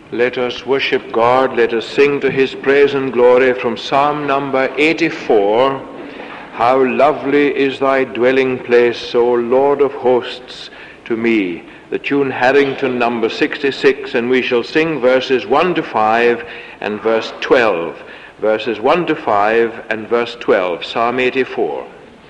Let us worship God, let us sing to his praise and glory from Psalm number 84. How lovely is thy dwelling place, O Lord of hosts, to me. The tune Harrington number 66, and we shall sing verses 1 to 5 and verse 12. Verses 1 to 5 and verse 12, Psalm 84.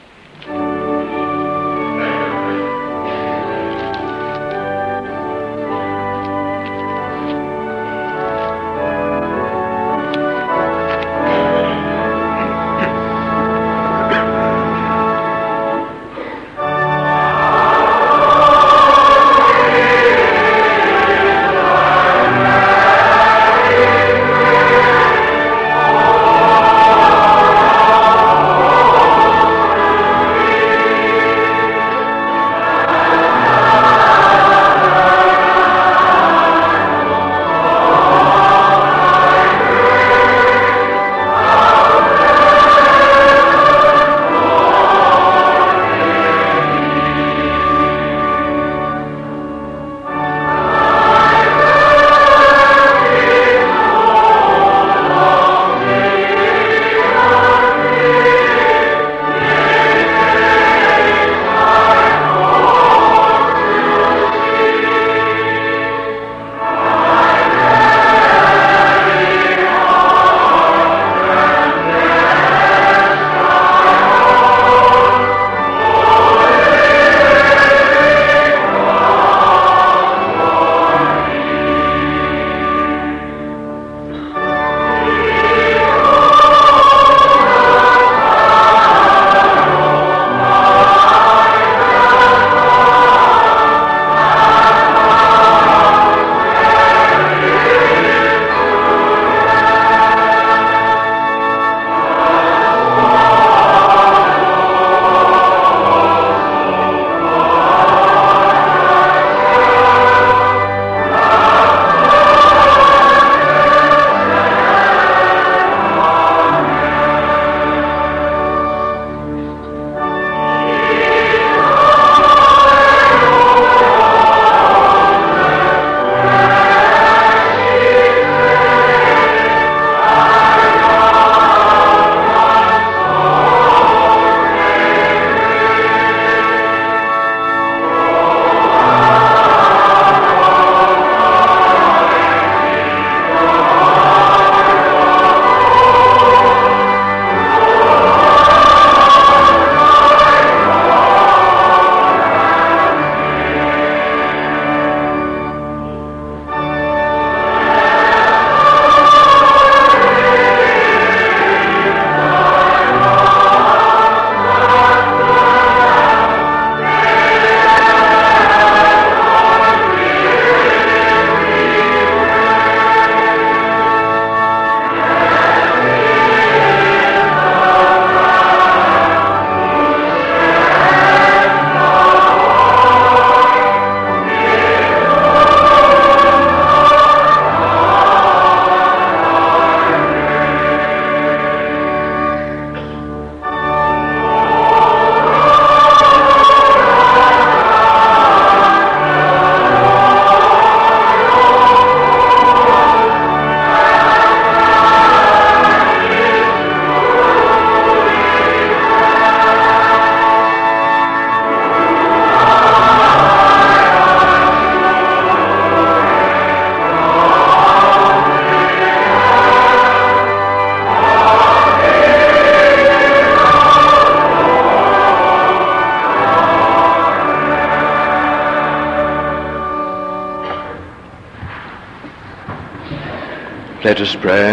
Let us pray.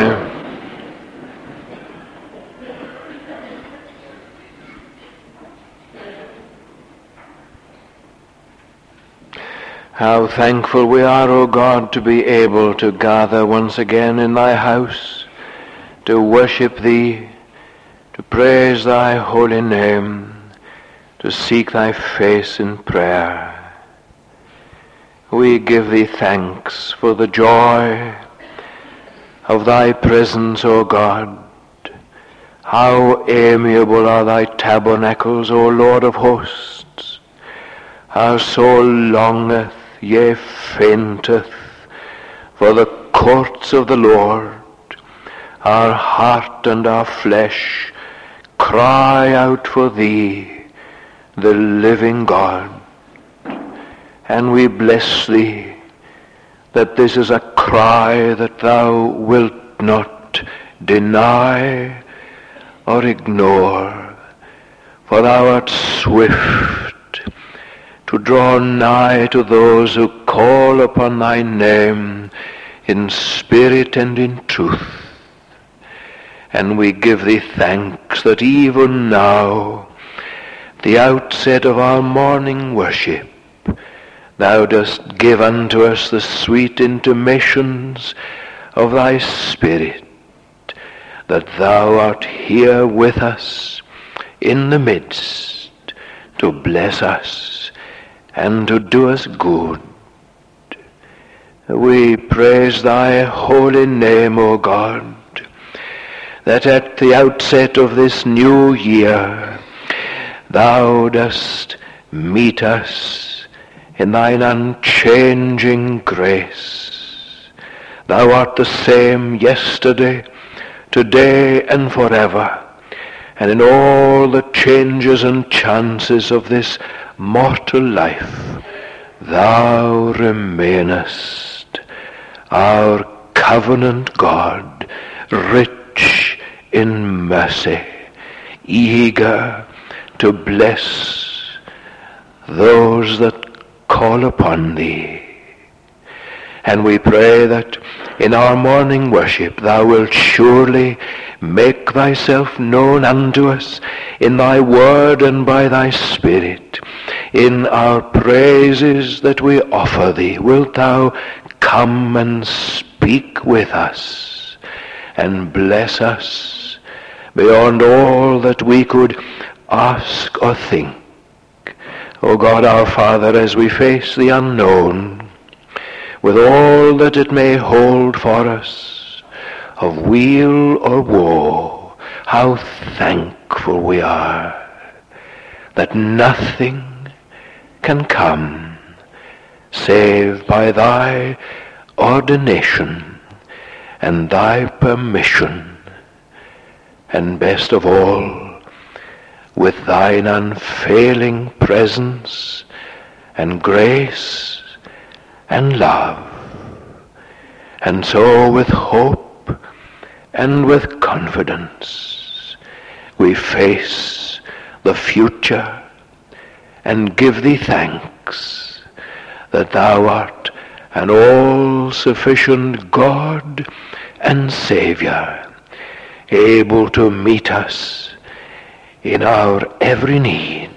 How thankful we are, O God, to be able to gather once again in thy house, to worship thee, to praise thy holy name, to seek thy face in prayer. We give thee thanks for the joy of thy presence, O God. How amiable are thy tabernacles, O Lord of hosts. Our soul longeth, yea, fainteth, for the courts of the Lord. Our heart and our flesh cry out for thee, the living God. And we bless thee that this is a cry that thou wilt not deny or ignore, for thou art swift to draw nigh to those who call upon thy name in spirit and in truth. And we give thee thanks that even now, the outset of our morning worship, thou dost give unto us the sweet intimations of thy Spirit, that thou art here with us in the midst to bless us and to do us good. We praise thy holy name, O God, that at the outset of this new year thou dost meet us in thine unchanging grace. Thou art the same yesterday, today, and forever, and in all the changes and chances of this mortal life, thou remainest, our covenant God, rich in mercy, eager to bless those that call upon thee. And we pray that in our morning worship thou wilt surely make thyself known unto us in thy word and by thy Spirit. In our praises that we offer thee, wilt thou come and speak with us and bless us beyond all that we could ask or think. O God our Father, as we face the unknown, with all that it may hold for us, of weal or woe, how thankful we are that nothing can come save by thy ordination and thy permission, and best of all, with thine unfailing presence and grace and love. And so with hope and with confidence we face the future and give thee thanks that thou art an all-sufficient God and Saviour, able to meet us in our every need.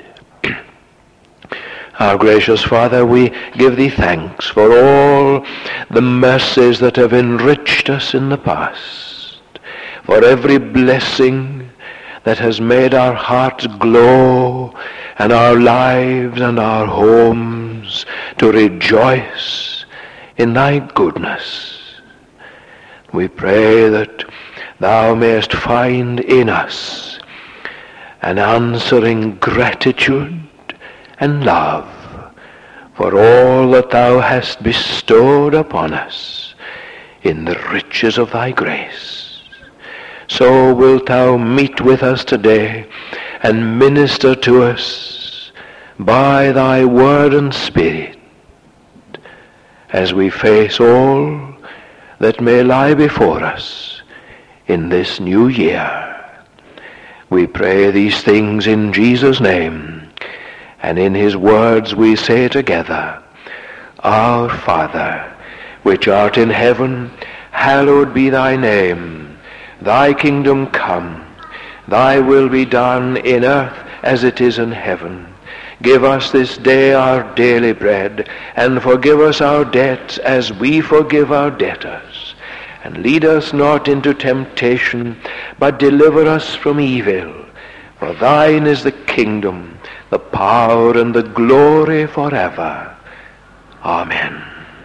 Our gracious Father, we give thee thanks for all the mercies that have enriched us in the past, for every blessing that has made our hearts glow and our lives and our homes to rejoice in thy goodness. We pray that thou mayest find in us an answering gratitude and love for all that thou hast bestowed upon us in the riches of thy grace. So wilt thou meet with us today and minister to us by thy word and Spirit as we face all that may lie before us in this new year. We pray these things in Jesus' name, and in his words we say together, Our Father, which art in heaven, hallowed be thy name. Thy kingdom come, thy will be done in earth as it is in heaven. Give us this day our daily bread, and forgive us our debts as we forgive our debtors. And lead us not into temptation, but deliver us from evil. For thine is the kingdom, the power, and the glory forever. Amen.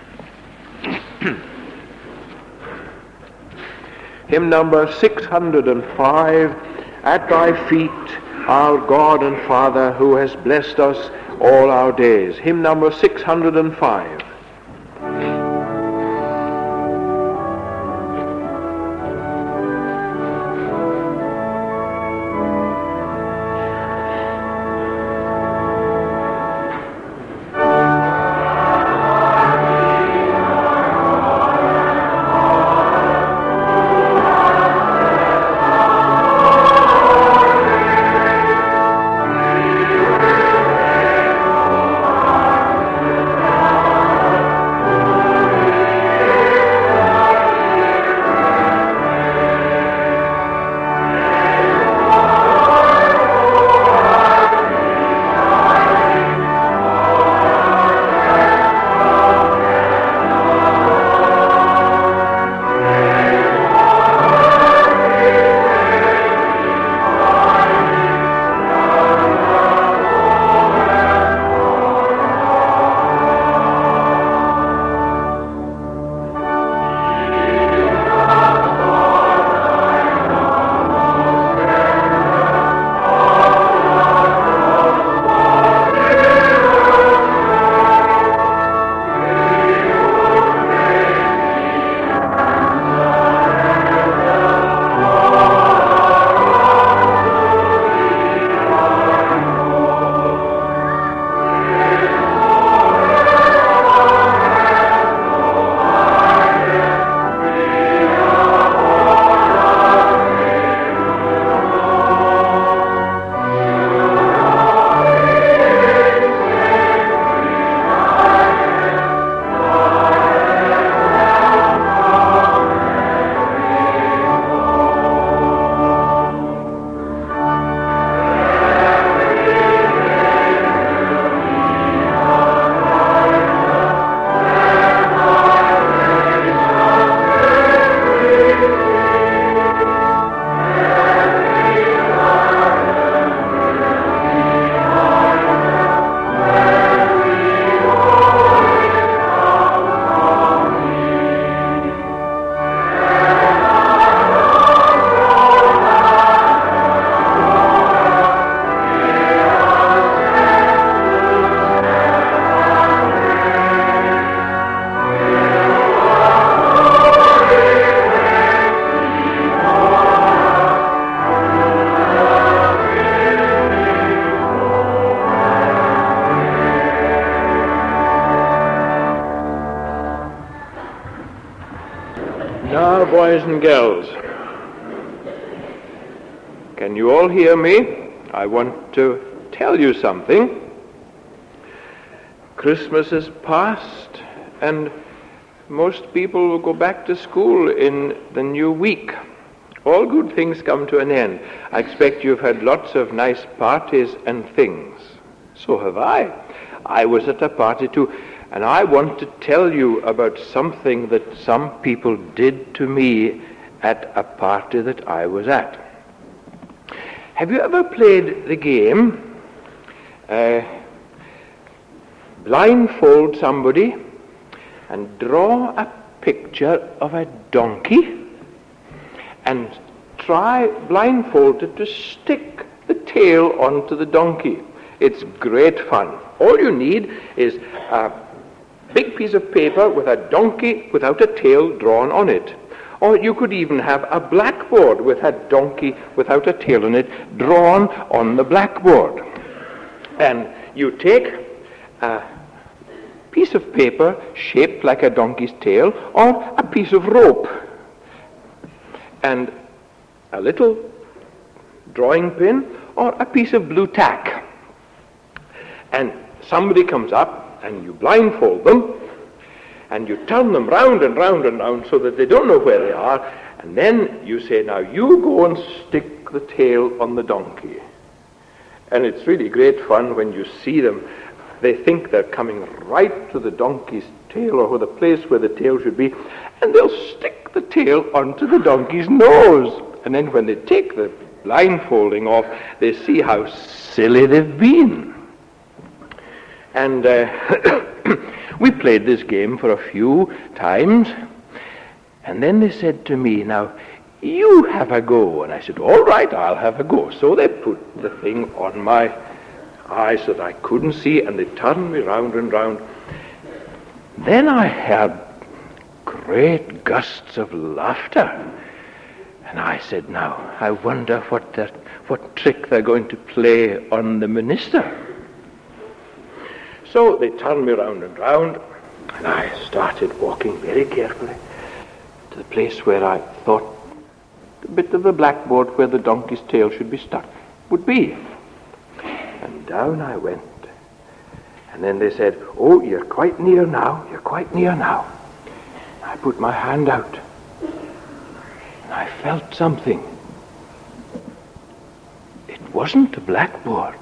Hymn number 605, At thy feet, our God and Father, who has blessed us all our days. Hymn number 605. Now, boys and girls, can you all hear me? I want to tell you something. Christmas is past, and most people will go back to school in the new week. All good things come to an end. I expect you've had lots of nice parties and things. So have I. I was at a party too, and I want to tell you about something that some people did to me at a party that I was at. Have you ever played the game, blindfold somebody and draw a picture of a donkey and try blindfolded to stick the tail onto the donkey? It's great fun. All you need is a big piece of paper with a donkey without a tail drawn on it. Or you could even have a blackboard with a donkey without a tail on it drawn on the blackboard. And you take a piece of paper shaped like a donkey's tail or a piece of rope and a little drawing pin or a piece of blue tack. And somebody comes up and you blindfold them and you turn them round and round and round so that they don't know where they are, and then you say, now you go and stick the tail on the donkey. And it's really great fun when you see them. They think they're coming right to the donkey's tail or the place where the tail should be, and they'll stick the tail onto the donkey's nose. And then when they take the blindfolding off, they see how silly they've been. And we played this game for a few times, and then they said to me, now, you have a go. And I said, all right, I'll have a go. So they put the thing on my eyes so that I couldn't see, and they turned me round and round. Then I heard great gusts of laughter, and I said, now, I wonder what trick they're going to play on the minister. So they turned me round and round, and I started walking very carefully to the place where I thought the bit of the blackboard where the donkey's tail should be stuck would be. And down I went. And then they said, oh, you're quite near now, you're quite near now. I put my hand out, and I felt something. It wasn't a blackboard.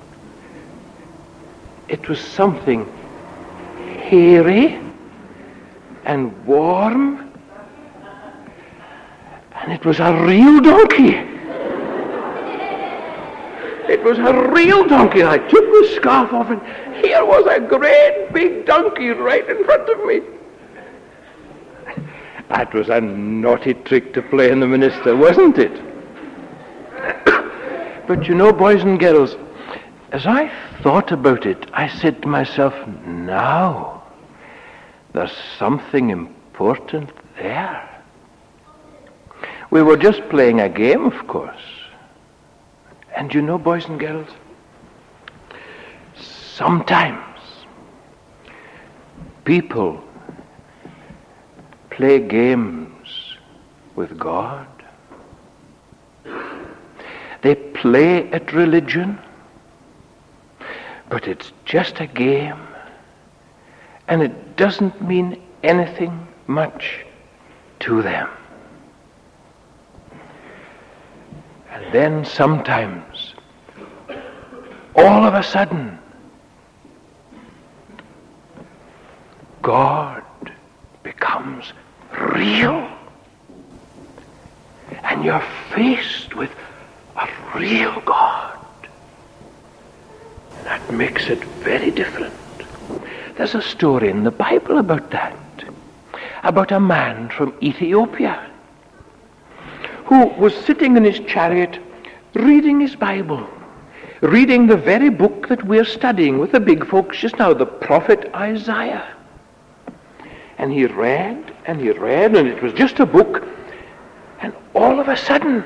It was something hairy and warm, and it was a real donkey. It was a real donkey. I took the scarf off, and here was a great big donkey right in front of me. That was a naughty trick to play on the minister, wasn't it? But you know, boys and girls, as I thought about it, I said to myself, now, there's something important there. We were just playing a game, of course. And you know, boys and girls, sometimes people play games with God. They play at religion, but it's just a game, and it doesn't mean anything much to them. And then sometimes, all of a sudden, God becomes real, and you're faced with a real God. That makes it very different. There's a story in the Bible about that, about a man from Ethiopia who was sitting in his chariot reading his Bible, reading the very book that we're studying with the big folks just now, the prophet Isaiah. And he read, and it was just a book, and all of a sudden,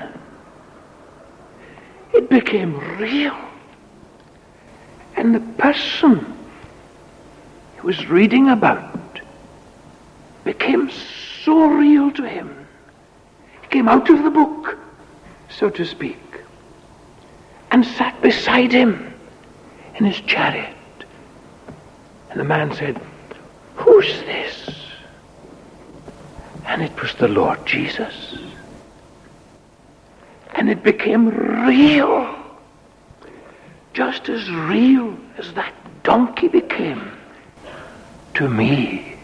it became real. And the person he was reading about became so real to him. He came out of the book, so to speak, and sat beside him in his chariot. And the man said, "Who's this?" And it was the Lord Jesus. And it became real, just as real as that donkey became to me.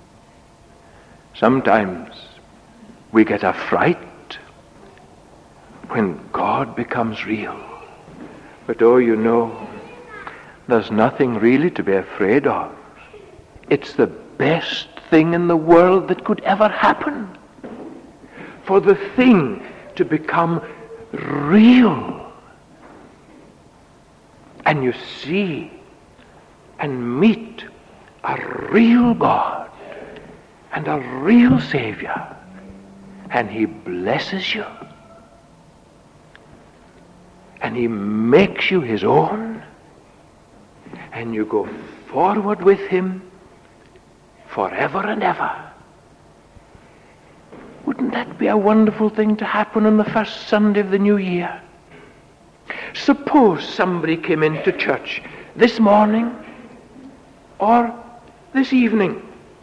Sometimes we get a fright when God becomes real. But you know, there's nothing really to be afraid of. It's the best thing in the world that could ever happen. For the thing to become real. And you see and meet a real God and a real Savior. And he blesses you. And he makes you his own. And you go forward with him forever and ever. Wouldn't that be a wonderful thing to happen on the first Sunday of the new year? Suppose somebody came into church this morning or this evening,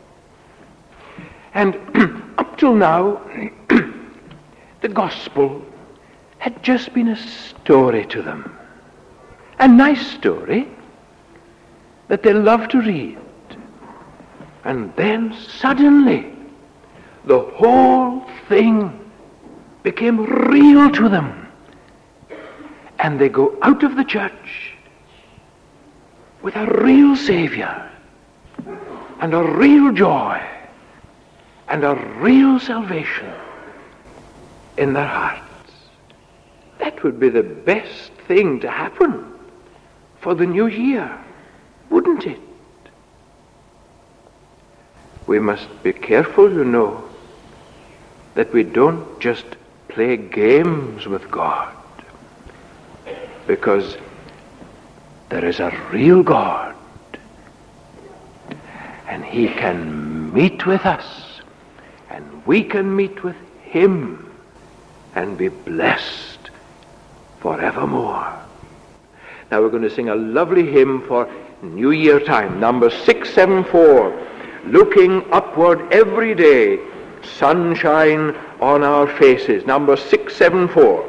and up till now the gospel had just been a story to them. A nice story that they love to read. And then suddenly the whole thing became real to them. And they go out of the church with a real Savior and a real joy and a real salvation in their hearts. That would be the best thing to happen for the new year, wouldn't it? We must be careful, you know, that we don't just play games with God, because there is a real God, and he can meet with us, and we can meet with him and be blessed forevermore. Now we're going to sing a lovely hymn for New Year time, number 674. Looking upward every day, sunshine on our faces. Number 674.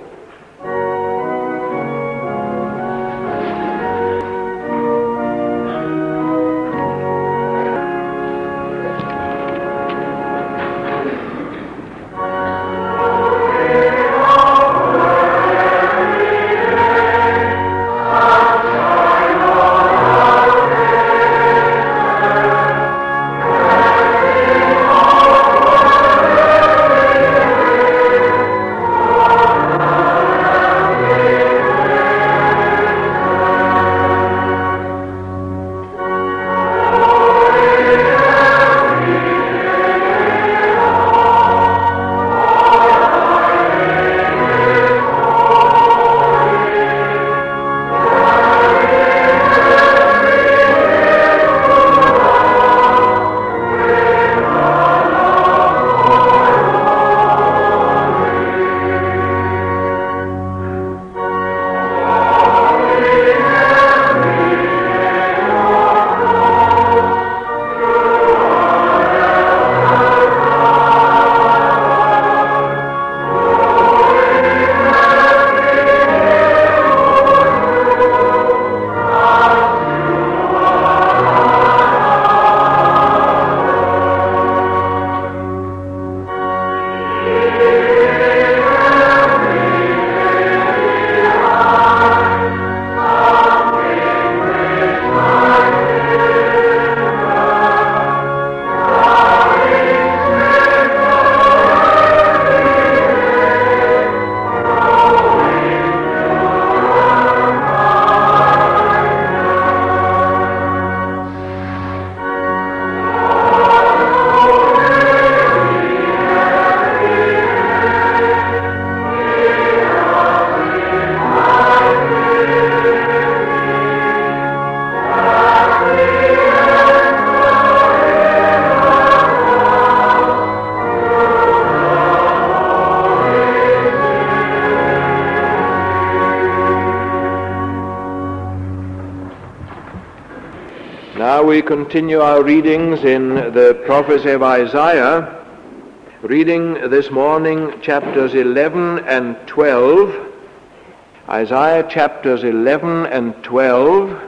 we continue our readings in the prophecy of Isaiah, reading this morning chapters 11 and 12. Isaiah chapters 11 and 12.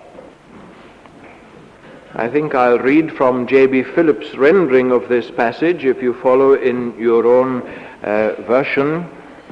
I think I'll read from J.B. Phillips' rendering of this passage, if you follow in your own version.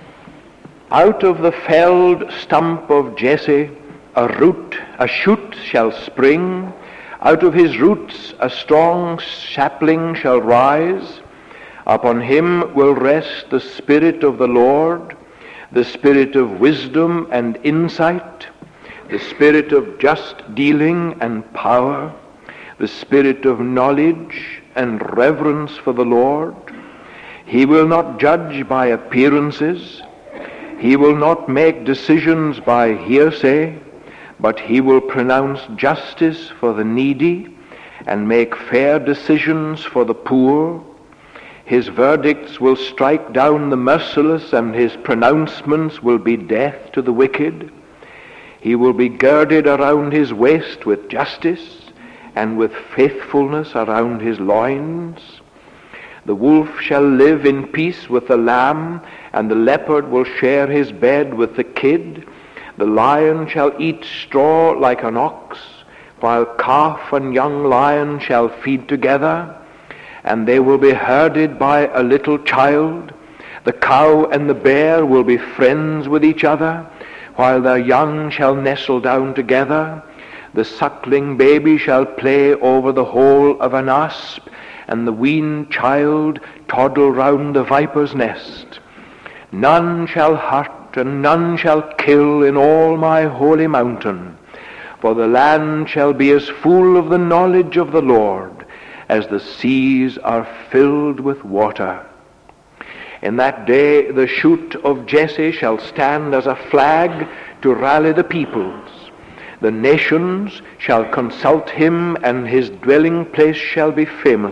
Out of the felled stump of Jesse a shoot shall spring. Out of his roots a strong sapling shall rise. Upon him will rest the Spirit of the Lord, the Spirit of wisdom and insight, the Spirit of just dealing and power, the Spirit of knowledge and reverence for the Lord. He will not judge by appearances. He will not make decisions by hearsay, but he will pronounce justice for the needy and make fair decisions for the poor. His verdicts will strike down the merciless, and his pronouncements will be death to the wicked. He will be girded around his waist with justice, and with faithfulness around his loins. The wolf shall live in peace with the lamb, and the leopard will share his bed with the kid. The lion shall eat straw like an ox, while calf and young lion shall feed together, and they will be herded by a little child. The cow and the bear will be friends with each other, while their young shall nestle down together. The suckling baby shall play over the hole of an asp, and the weaned child toddle round the viper's nest. None shall hurt and none shall kill in all my holy mountain, for the land shall be as full of the knowledge of the Lord as the seas are filled with water. In that day the shoot of Jesse shall stand as a flag to rally the peoples. The nations shall consult him, and his dwelling place shall be famous.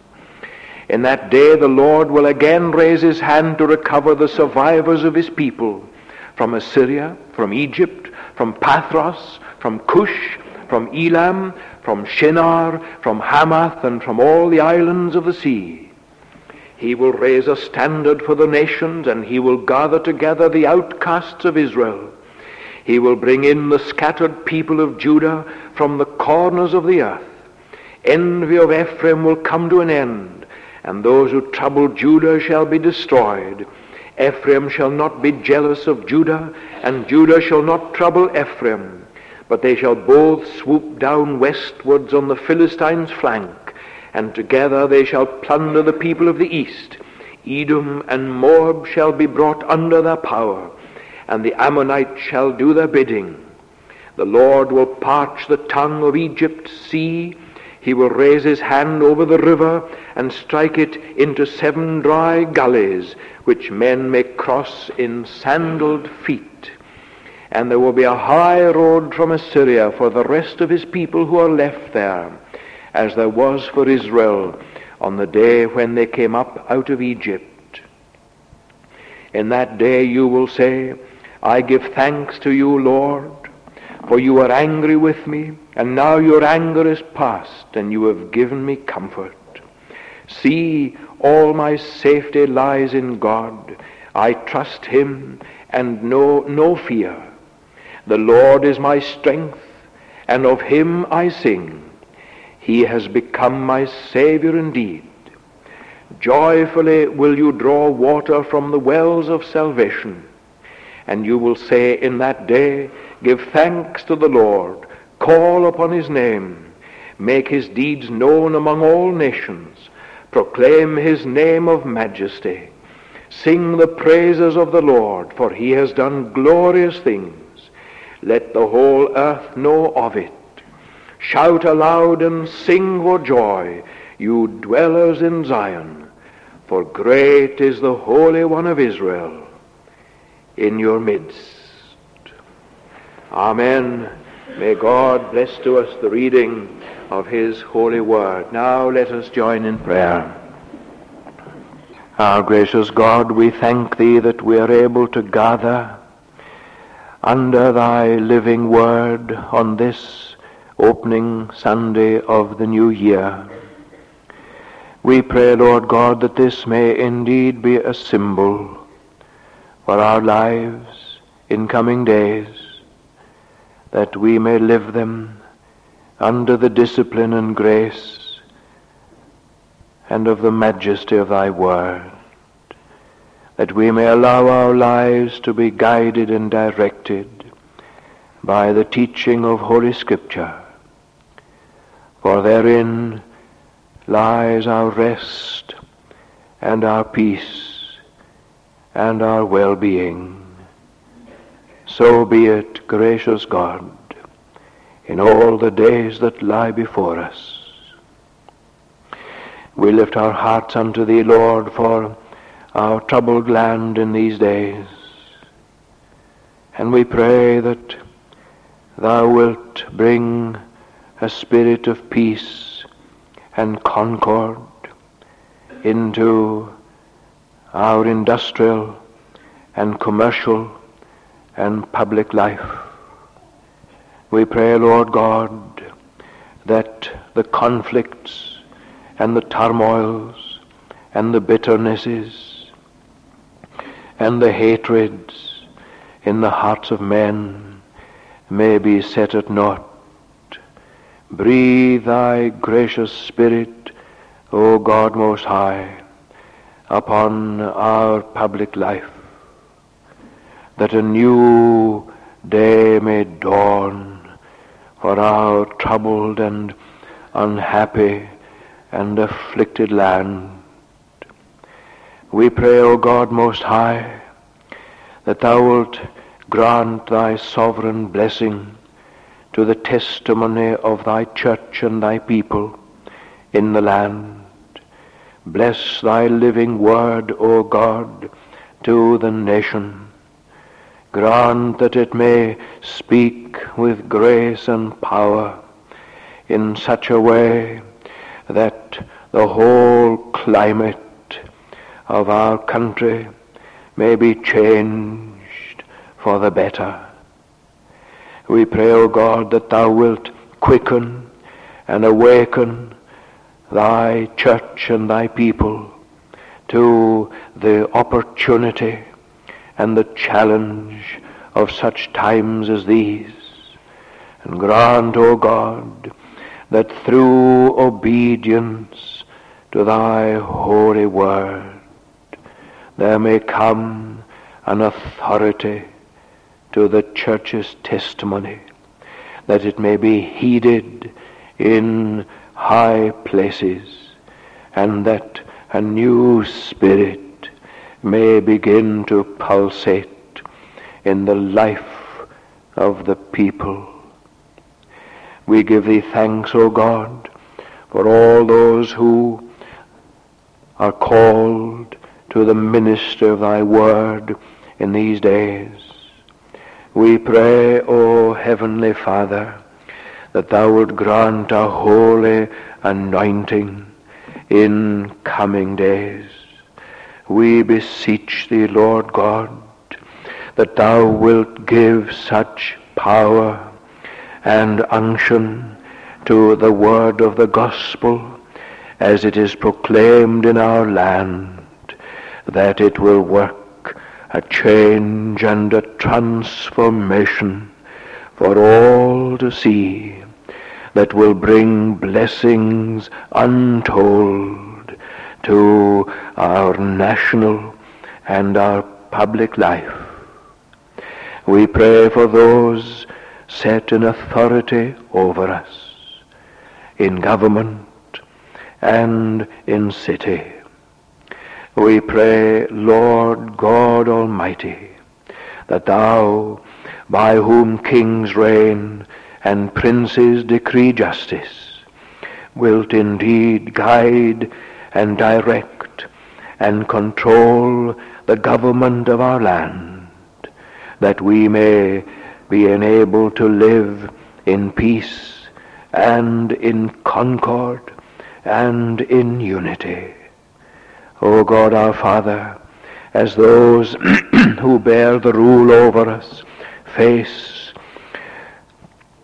In that day the Lord will again raise his hand to recover the survivors of his people from Assyria, from Egypt, from Pathros, from Cush, from Elam, from Shinar, from Hamath, and from all the islands of the sea. He will raise a standard for the nations, and he will gather together the outcasts of Israel. He will bring in the scattered people of Judah from the corners of the earth. Envy of Ephraim will come to an end, and those who trouble Judah shall be destroyed. Ephraim shall not be jealous of Judah, and Judah shall not trouble Ephraim, but they shall both swoop down westwards on the Philistines' flank, and together they shall plunder the people of the east. Edom and Moab shall be brought under their power, and the Ammonites shall do their bidding. The Lord will parch the tongue of Egypt's sea. He will raise his hand over the river and strike it into 7 dry gullies, which men may cross in sandaled feet. And there will be a high road from Assyria for the rest of his people who are left there, as there was for Israel on the day when they came up out of Egypt. In that day you will say, I give thanks to you, Lord, for you were angry with me, and now your anger is past, and you have given me comfort. See, all my safety lies in God. I trust him and know no fear. The Lord is my strength, and of him I sing. He has become my Savior indeed. Joyfully will you draw water from the wells of salvation. And you will say in that day, give thanks to the Lord, call upon his name, make his deeds known among all nations, proclaim his name of majesty, sing the praises of the Lord, for he has done glorious things. Let the whole earth know of it. Shout aloud and sing for joy, you dwellers in Zion, for great is the Holy One of Israel in your midst. Amen. May God bless to us the reading of his holy word. Now let us join in prayer. Our gracious God, we thank thee that we are able to gather under thy living word on this opening Sunday of the new year. We pray, Lord God, that this may indeed be a symbol for our lives in coming days, that we may live them under the discipline and grace and of the majesty of thy word, that we may allow our lives to be guided and directed by the teaching of Holy Scripture, for therein lies our rest and our peace and our well-being. So be it, gracious God, in all the days that lie before us. We lift our hearts unto thee, Lord, for our troubled land in these days, and we pray that thou wilt bring a spirit of peace and concord into our industrial and commercial and public life. We pray, Lord God, that the conflicts and the turmoils and the bitternesses and the hatreds in the hearts of men may be set at naught. Breathe thy gracious Spirit, O God Most High, upon our public life, that a new day may dawn for our troubled and unhappy and afflicted land. We pray, O God Most High, that thou wilt grant thy sovereign blessing to the testimony of thy church and thy people in the land. Bless thy living word, O God, to the nation. Grant that it may speak with grace and power in such a way that the whole climate of our country may be changed for the better. We pray, O God, that thou wilt quicken and awaken thy church and thy people to the opportunity and the challenge of such times as these. And grant, O God, that through obedience to thy holy word there may come an authority to the church's testimony, that it may be heeded in high places, and that a new spirit may begin to pulsate in the life of the people. We give thee thanks, O God, for all those who are called to the ministry of thy word in these days. We pray, O Heavenly Father, that thou wilt grant a holy anointing in coming days. We beseech thee, Lord God, that thou wilt give such power and unction to the word of the gospel as it is proclaimed in our land, that it will work a change and a transformation for all to see, that will bring blessings untold to our national and our public life. We pray for those set in authority over us, in government and in city. We pray, Lord God Almighty, that thou, by whom kings reign and princes decree justice, wilt indeed guide and direct and control the government of our land, that we may be enabled to live in peace and in concord and in unity. O God our Father, as those who bear the rule over us face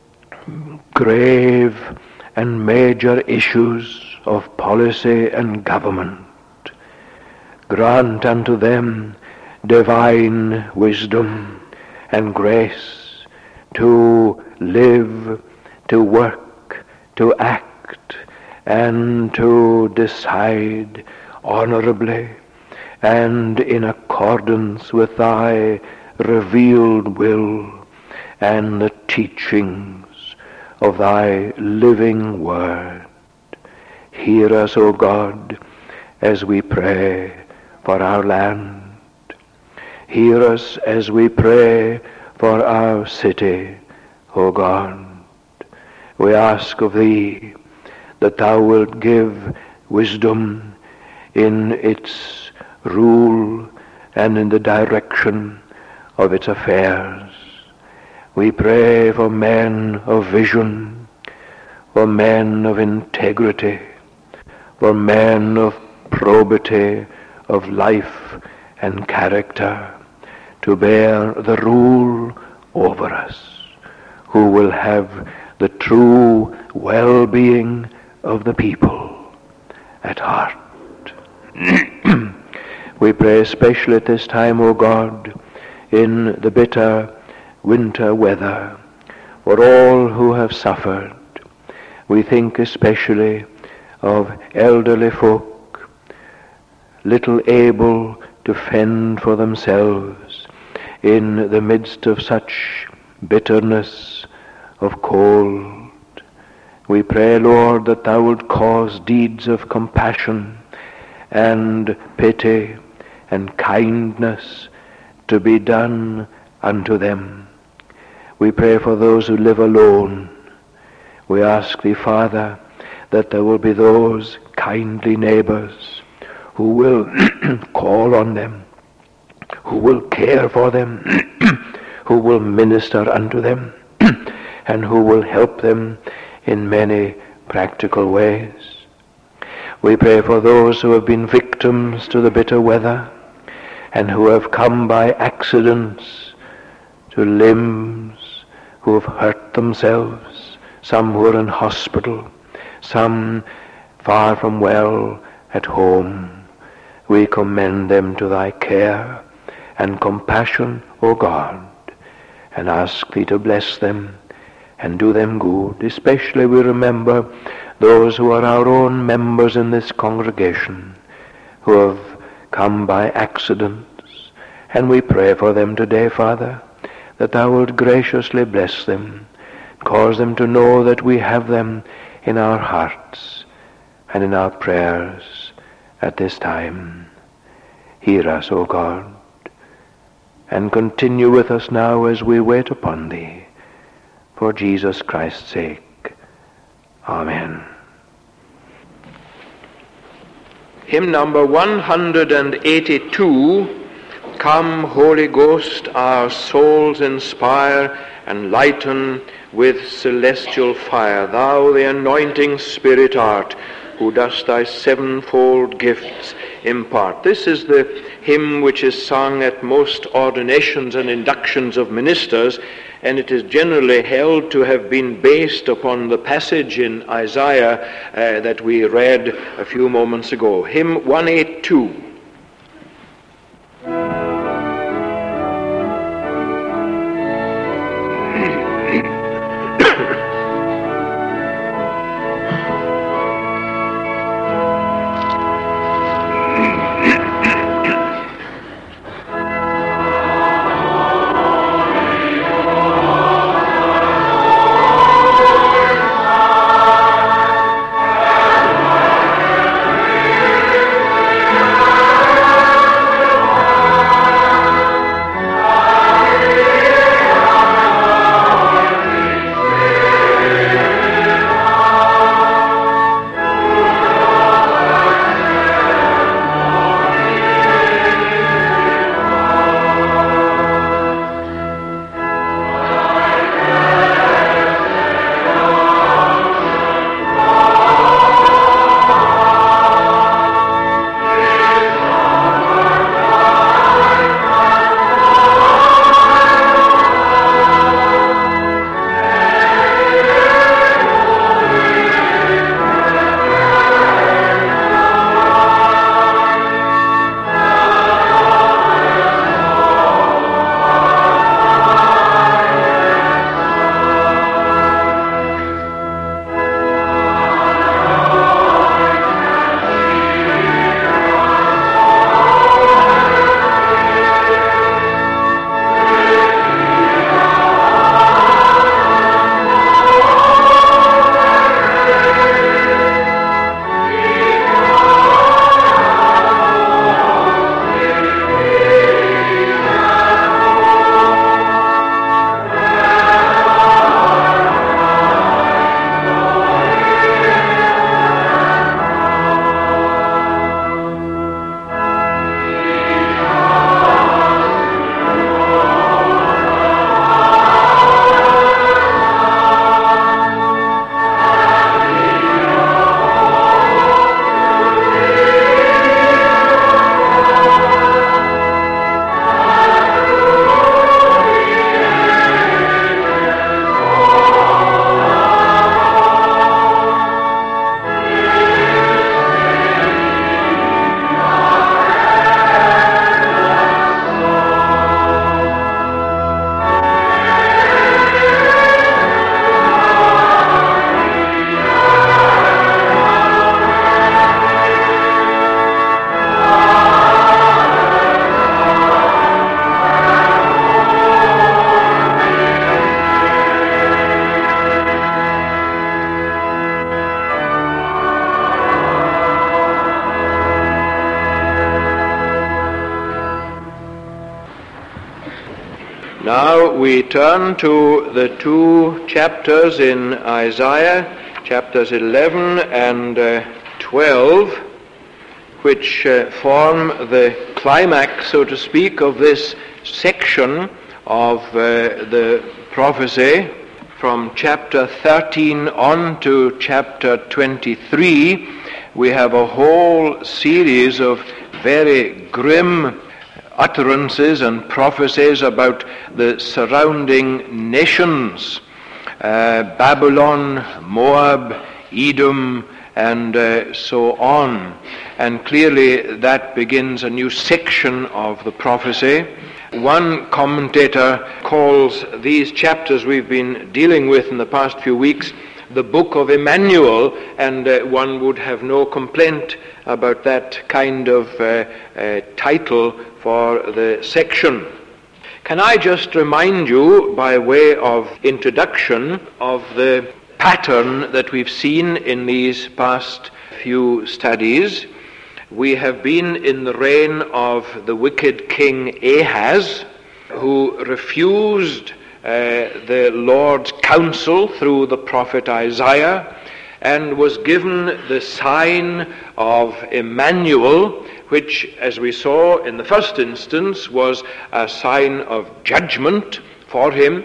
grave and major issues of policy and government. Grant unto them divine wisdom and grace to live, to work, to act, and to decide honorably and in accordance with thy revealed will and the teachings of thy living word. Hear us, O God, as we pray for our land. Hear us as we pray for our city, O God. We ask of thee that thou wilt give wisdom in its rule and in the direction of its affairs. We pray for men of vision, for men of integrity, for men of probity, of life and character, to bear the rule over us, who will have the true well-being of the people at heart. We pray especially at this time, O God, in the bitter winter weather, for all who have suffered. We think especially of elderly folk, little able to fend for themselves in the midst of such bitterness of cold. We pray, Lord, that thou wilt cause deeds of compassion and pity and kindness to be done unto them. We pray for those who live alone. We ask thee, Father, that there will be those kindly neighbors who will call on them, who will care for them, who will minister unto them, and who will help them in many practical ways. We pray for those who have been victims to the bitter weather and who have come by accidents to limbs, who have hurt themselves, some who are in hospital, some far from well at home. We commend them to thy care and compassion, O God, and ask thee to bless them and do them good. Especially we remember those who are our own members in this congregation, who have come by accidents, and we pray for them today, Father, that thou wilt graciously bless them, cause them to know that we have them in our hearts and in our prayers at this time. Hear us, O God, and continue with us now as we wait upon thee, for Jesus Christ's sake. Amen. Hymn number 182, Come, Holy Ghost, our souls inspire and lighten with celestial fire. Thou the anointing Spirit art, who dost thy sevenfold gifts impart. This is the hymn which is sung at most ordinations and inductions of ministers, and it is generally held to have been based upon the passage in Isaiah that we read a few moments ago. Hymn 182. Now we turn to the two chapters in Isaiah, chapters 11 and 12, which form the climax, so to speak, of this section of the prophecy. From chapter 13 on to chapter 23, we have a whole series of very grim utterances and prophecies about the surrounding nations, Babylon, Moab, Edom, and so on. And clearly that begins a new section of the prophecy. One commentator calls these chapters we've been dealing with in the past few weeks the Book of Emmanuel, and one would have no complaint about that kind of title for the section. Can I just remind you, by way of introduction, of the pattern that we've seen in these past few studies. We have been in the reign of the wicked king Ahaz, who refused the Lord's counsel through the prophet Isaiah, and was given the sign of Emmanuel, which, as we saw in the first instance, was a sign of judgment for him.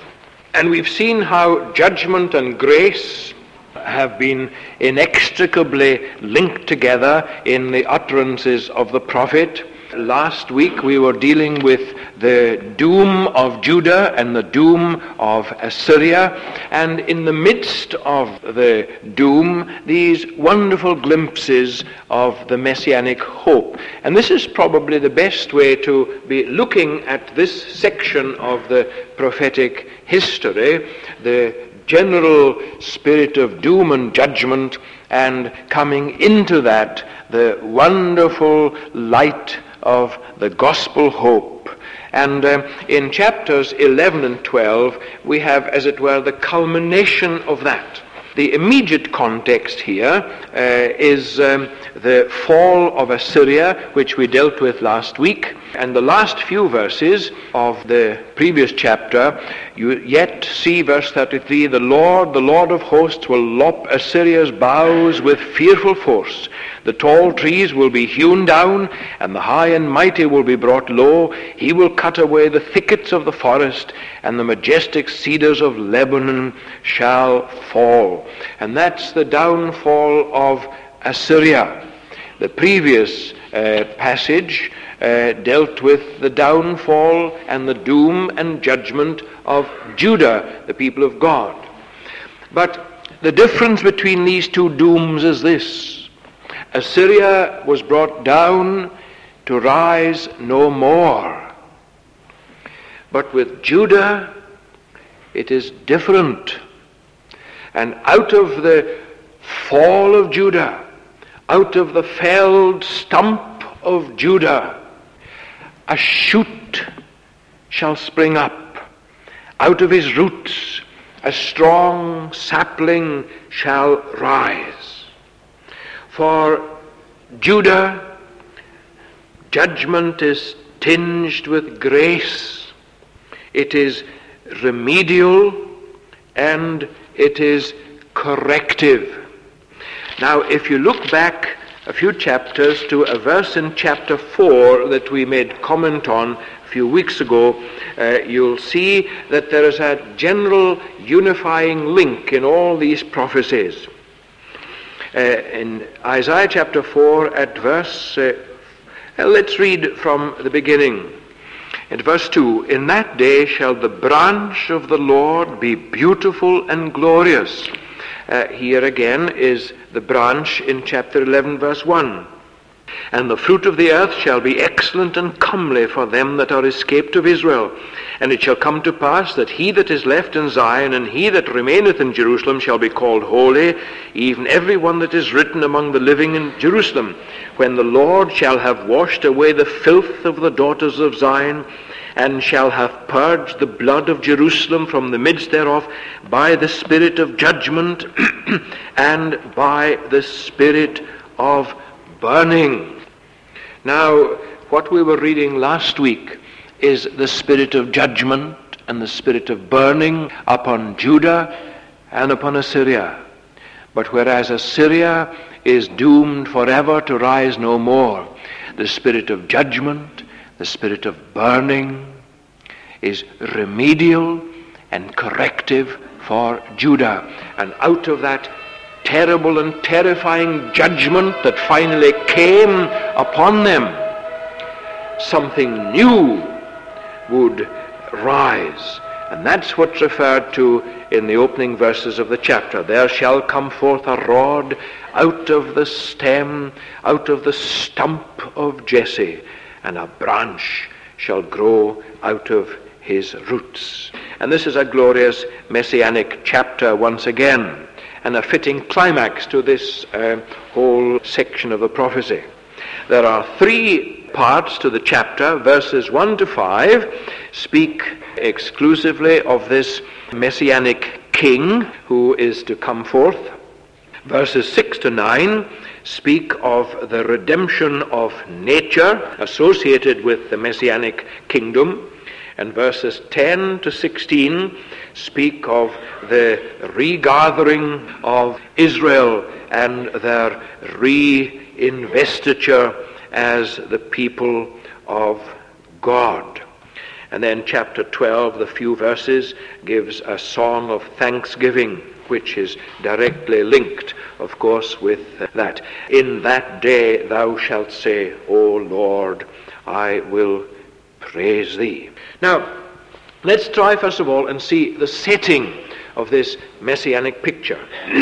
And we've seen how judgment and grace have been inextricably linked together in the utterances of the prophet. Last week we were dealing with the doom of Judah and the doom of Assyria, and in the midst of the doom, these wonderful glimpses of the messianic hope. And this is probably the best way to be looking at this section of the prophetic history, the general spirit of doom and judgment, and coming into that, the wonderful light of the gospel hope. And in chapters 11 and 12, we have, as it were, the culmination of that. The immediate context here is the fall of Assyria, which we dealt with last week. And the last few verses of the previous chapter, you yet see verse 33, the Lord of hosts will lop Assyria's boughs with fearful force. The tall trees will be hewn down, and the high and mighty will be brought low. He will cut away the thickets of the forest, and the majestic cedars of Lebanon shall fall. And that's the downfall of Assyria. The previous passage dealt with the downfall and the doom and judgment of Judah, the people of God. But the difference between these two dooms is this. Assyria was brought down to rise no more. But with Judah, it is different. And out of the fall of Judah, out of the felled stump of Judah, a shoot shall spring up. Out of his roots, a strong sapling shall rise. For Judah, judgment is tinged with grace. It is remedial and it is corrective. Now, if you look back a few chapters to a verse in chapter 4 that we made comment on a few weeks ago, you'll see that there is a general unifying link in all these prophecies. In Isaiah chapter 4 at verse, let's read from the beginning. At verse 2, in that day shall the branch of the Lord be beautiful and glorious. Here again is the branch in chapter 11 verse 1. And the fruit of the earth shall be excellent and comely for them that are escaped of Israel. And it shall come to pass that he that is left in Zion and he that remaineth in Jerusalem shall be called holy, even every one that is written among the living in Jerusalem. When the Lord shall have washed away the filth of the daughters of Zion, and shall have purged the blood of Jerusalem from the midst thereof by the spirit of judgment and by the spirit of burning. Now, what we were reading last week is the spirit of judgment and the spirit of burning upon Judah and upon Assyria. But whereas Assyria is doomed forever to rise no more, the spirit of judgment, the spirit of burning, is remedial and corrective for Judah. And out of that terrible and terrifying judgment that finally came upon them, something new would rise. And that's what's referred to in the opening verses of the chapter. There shall come forth a rod out of the stem, out of the stump of Jesse, and a branch shall grow out of his roots. And this is a glorious messianic chapter once again, and a fitting climax to this whole section of the prophecy. There are 3 parts to the chapter. Verses 1 to 5 speak exclusively of this messianic king who is to come forth. Verses 6 to 9 speak of the redemption of nature associated with the messianic kingdom. And verses 10 to 16 speak of the regathering of Israel and their re-investiture as the people of God. And then chapter 12, the few verses, gives a song of thanksgiving, which is directly linked, of course, with that. In that day thou shalt say, O Lord, I will praise thee. Now, let's try first of all and see the setting of this messianic picture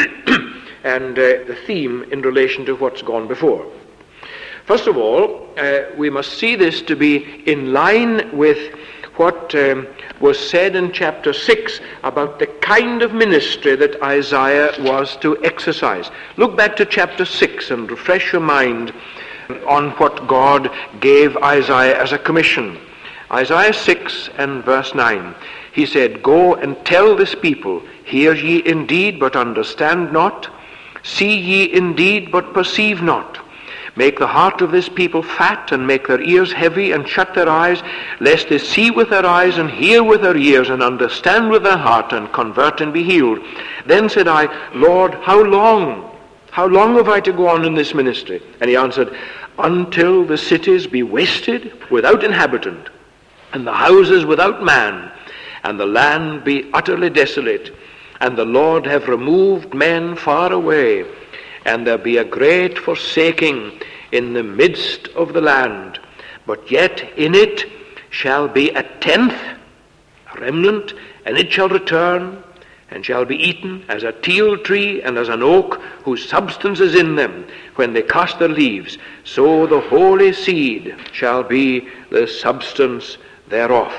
and the theme in relation to what's gone before. First of all, we must see this to be in line with what was said in chapter 6 about the kind of ministry that Isaiah was to exercise. Look back to chapter 6 and refresh your mind on what God gave Isaiah as a commission. Isaiah 6 and verse 9. He said, Go and tell this people, hear ye indeed, but understand not. See ye indeed, but perceive not. Make the heart of this people fat, and make their ears heavy, and shut their eyes, lest they see with their eyes, and hear with their ears, and understand with their heart, and convert and be healed. Then said I, Lord, how long? How long have I to go on in this ministry? And he answered, Until the cities be wasted without inhabitant, and the houses without man, and the land be utterly desolate, and the Lord have removed men far away, and there be a great forsaking in the midst of the land. But yet in it shall be a tenth, a remnant, and it shall return, and shall be eaten as a teil tree and as an oak, whose substance is in them, when they cast their leaves. So the holy seed shall be the substance thereof.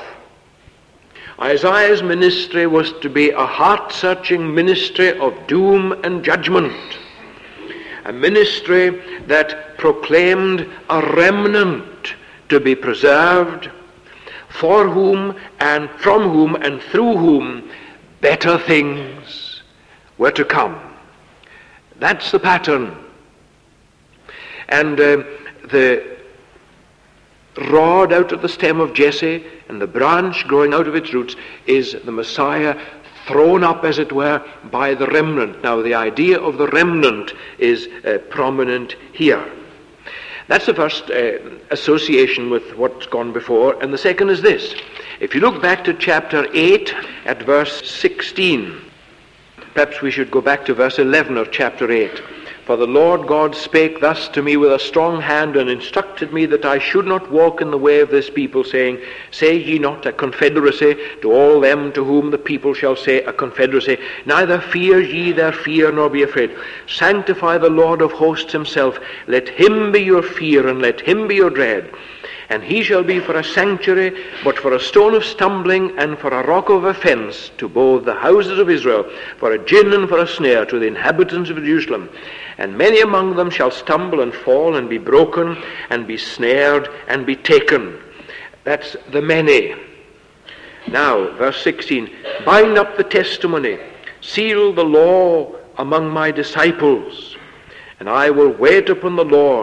Isaiah's ministry was to be a heart-searching ministry of doom and judgment, a ministry that proclaimed a remnant to be preserved, for whom and from whom and through whom better things were to come. That's the pattern. And the rod out of the stem of Jesse and the branch growing out of its roots is the Messiah thrown up, as it were, by the remnant. Now, the idea of the remnant is prominent here. That's the first association with what's gone before. And the second is this. If you look back to chapter 8 at verse 16, perhaps we should go back to verse 11 of chapter 8. For the Lord God spake thus to me with a strong hand, and instructed me that I should not walk in the way of this people, saying, Say ye not a confederacy to all them to whom the people shall say a confederacy, neither fear ye their fear, nor be afraid. Sanctify the Lord of hosts himself. Let him be your fear, and let him be your dread. And he shall be for a sanctuary, but for a stone of stumbling, and for a rock of offense to both the houses of Israel, for a gin and for a snare to the inhabitants of Jerusalem. And many among them shall stumble and fall, and be broken, and be snared, and be taken. That's the many. Now, verse 16. Bind up the testimony, seal the law among my disciples, and I will wait upon the Lord,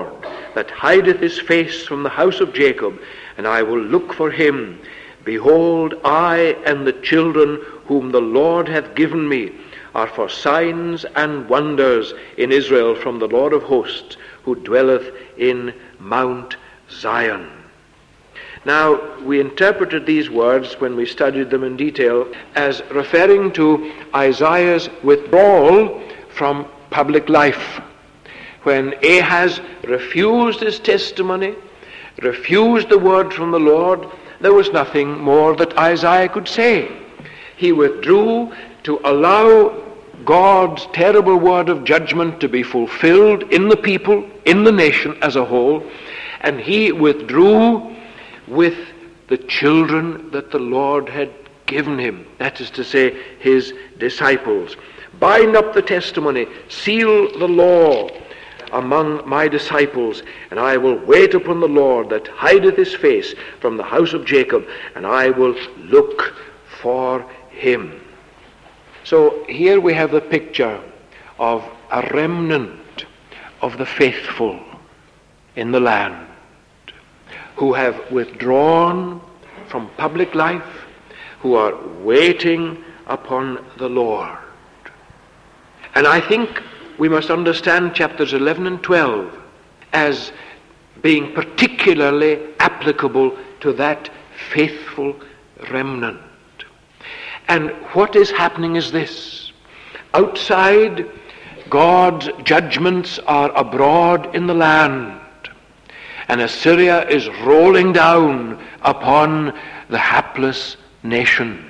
that hideth his face from the house of Jacob, and I will look for him. Behold, I and the children whom the Lord hath given me are for signs and wonders in Israel from the Lord of hosts, who dwelleth in Mount Zion. Now, we interpreted these words when we studied them in detail as referring to Isaiah's withdrawal from public life. When Ahaz refused his testimony, refused the word from the Lord, there was nothing more that Isaiah could say. He withdrew to allow God's terrible word of judgment to be fulfilled in the people, in the nation as a whole, and he withdrew with the children that the Lord had given him, that is to say, his disciples. Bind up the testimony, seal the law among my disciples, and I will wait upon the Lord that hideth his face from the house of Jacob, and I will look for him. So here we have the picture of a remnant of the faithful in the land, who have withdrawn from public life, who are waiting upon the Lord. And I think we must understand chapters 11 and 12 as being particularly applicable to that faithful remnant. And what is happening is this. Outside, God's judgments are abroad in the land, and Assyria is rolling down upon the hapless nation.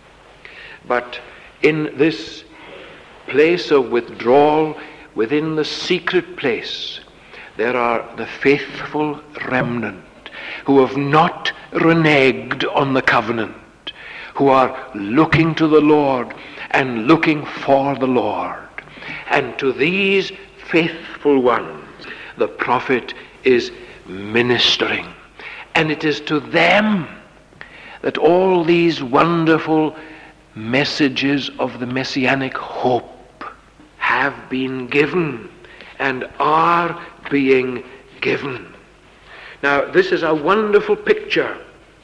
But in this place of withdrawal, within the secret place, there are the faithful remnant who have not reneged on the covenant, who are looking to the Lord and looking for the Lord. And to these faithful ones, the prophet is ministering. And it is to them that all these wonderful messages of the messianic hope have been given and are being given. Now, this is a wonderful picture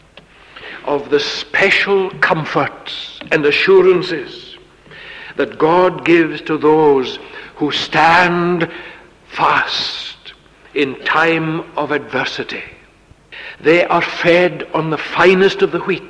of the special comforts and assurances that God gives to those who stand fast in time of adversity. They are fed on the finest of the wheat,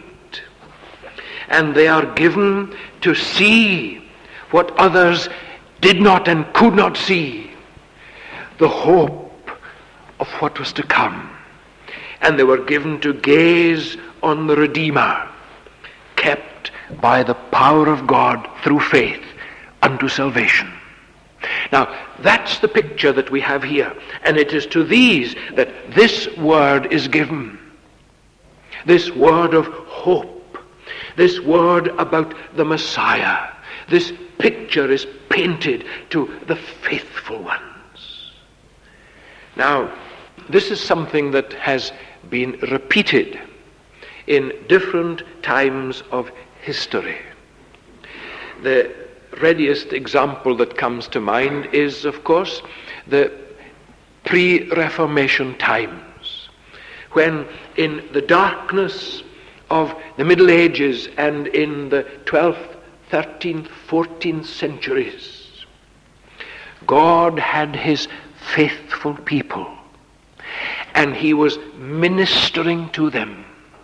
and they are given to see what others did not and could not see, the hope of what was to come. And they were given to gaze on the Redeemer, kept by the power of God through faith unto salvation. Now, that's the picture that we have here, and it is to these that this word is given. This word of hope, this word about the Messiah, this picture is painted to the faithful ones. Now, this is something that has been repeated in different times of history. The readiest example that comes to mind is, of course, the pre-Reformation times, when in the darkness of the Middle Ages and in the 12th, 13th, 14th centuries, God had his faithful people, and he was ministering to them.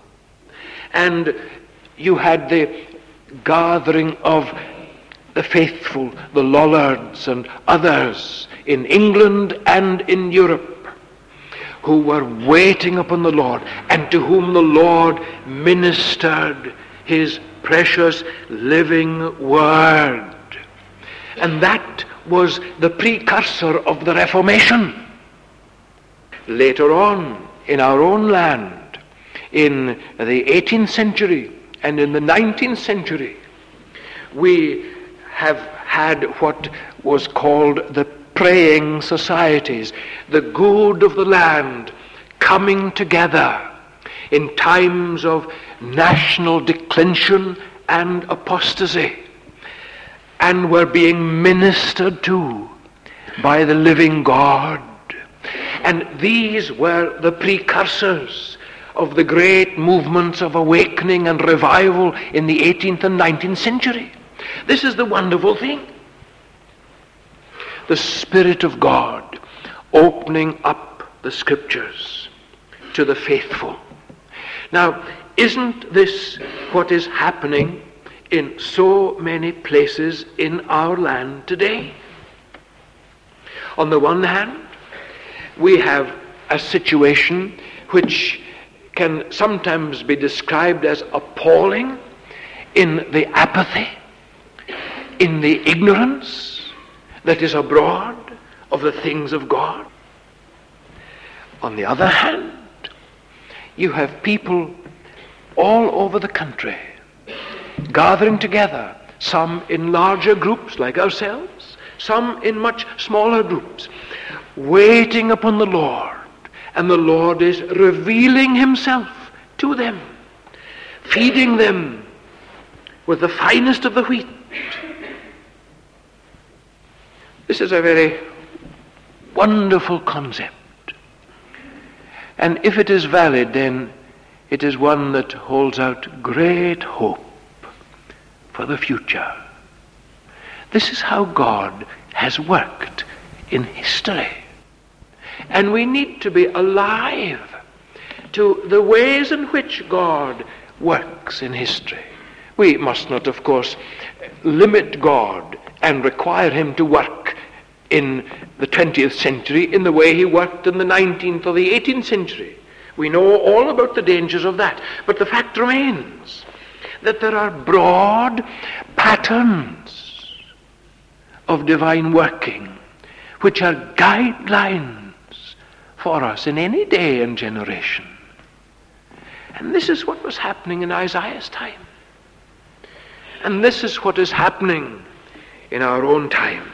And you had the gathering of the faithful, the Lollards and others in England and in Europe, who were waiting upon the Lord and to whom the Lord ministered his precious living word. And that was the precursor of the Reformation. Later on, in our own land, in the 18th century and in the 19th century, we have had what was called the praying societies, the good of the land coming together in times of national declension and apostasy, and were being ministered to by the living God. And these were the precursors of the great movements of awakening and revival in the 18th and 19th century. This is the wonderful thing. The Spirit of God opening up the Scriptures to the faithful. Now, isn't this what is happening in so many places in our land today? On the one hand, we have a situation which can sometimes be described as appalling in the apathy, in the ignorance that is abroad of the things of God. On the other hand, you have people all over the country gathering together, some in larger groups like ourselves, some in much smaller groups, waiting upon the Lord, and the Lord is revealing himself to them, feeding them with the finest of the wheat. This is a very wonderful concept. And if it is valid, then it is one that holds out great hope for the future. This is how God has worked in history. And we need to be alive to the ways in which God works in history. We must not, of course, limit God and require him to work in the 20th century in the way he worked in the 19th or the 18th century. We know all about the dangers of that. But the fact remains that there are broad patterns of divine working which are guidelines for us in any day and generation. And this is what was happening in Isaiah's time. And this is what is happening in our own time.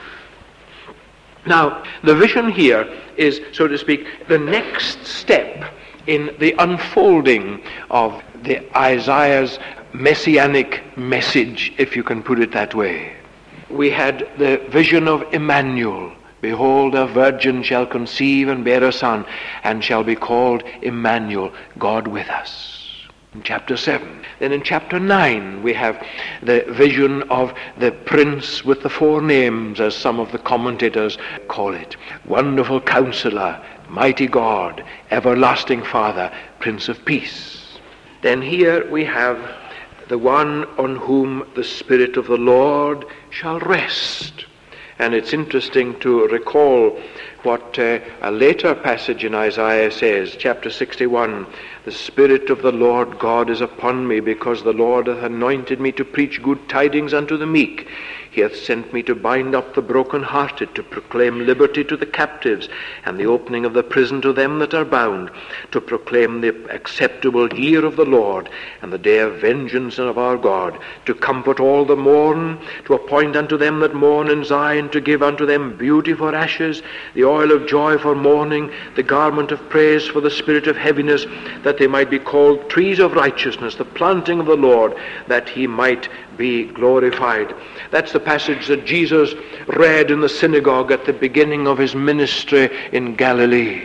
Now, the vision here is, so to speak, the next step in the unfolding of the Isaiah's messianic message, if you can put it that way. We had the vision of Emmanuel. Behold, a virgin shall conceive and bear a son, and shall be called Emmanuel, God with us. In chapter 7. Then in chapter 9 we have the vision of the Prince with the 4 names, as some of the commentators call it. Wonderful Counselor, Mighty God, Everlasting Father, Prince of Peace. Then here we have the one on whom the Spirit of the Lord shall rest. And it's interesting to recall what a later passage in Isaiah says, chapter 61. The Spirit of the Lord God is upon me, because the Lord hath anointed me to preach good tidings unto the meek. He hath sent me to bind up the brokenhearted, to proclaim liberty to the captives, and the opening of the prison to them that are bound, to proclaim the acceptable year of the Lord, and the day of vengeance of our God, to comfort all that mourn, to appoint unto them that mourn in Zion, to give unto them beauty for ashes, the oil of joy for mourning, the garment of praise for the spirit of heaviness, that they might be called trees of righteousness, the planting of the Lord, that he might be glorified. That's the passage that Jesus read in the synagogue at the beginning of his ministry in Galilee.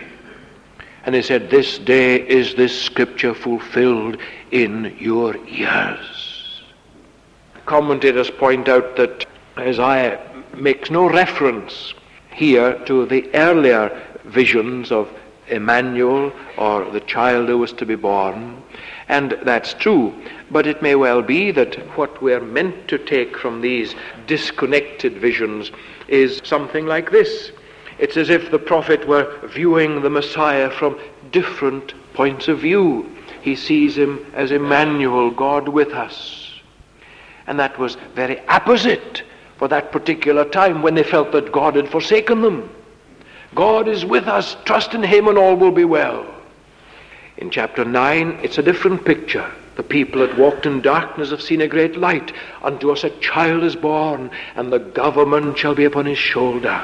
And he said, this day is this scripture fulfilled in your ears. Commentators point out that Isaiah makes no reference here to the earlier visions of Emmanuel, or the child who was to be born. And that's true, but it may well be that what we're meant to take from these disconnected visions is something like this. It's as if the prophet were viewing the Messiah from different points of view. He sees him as Emmanuel, God with us. And that was very apposite for that particular time when they felt that God had forsaken them. God is with us, trust in him and all will be well. In chapter 9, it's a different picture. The people that walked in darkness have seen a great light. Unto us a child is born, and the government shall be upon his shoulder.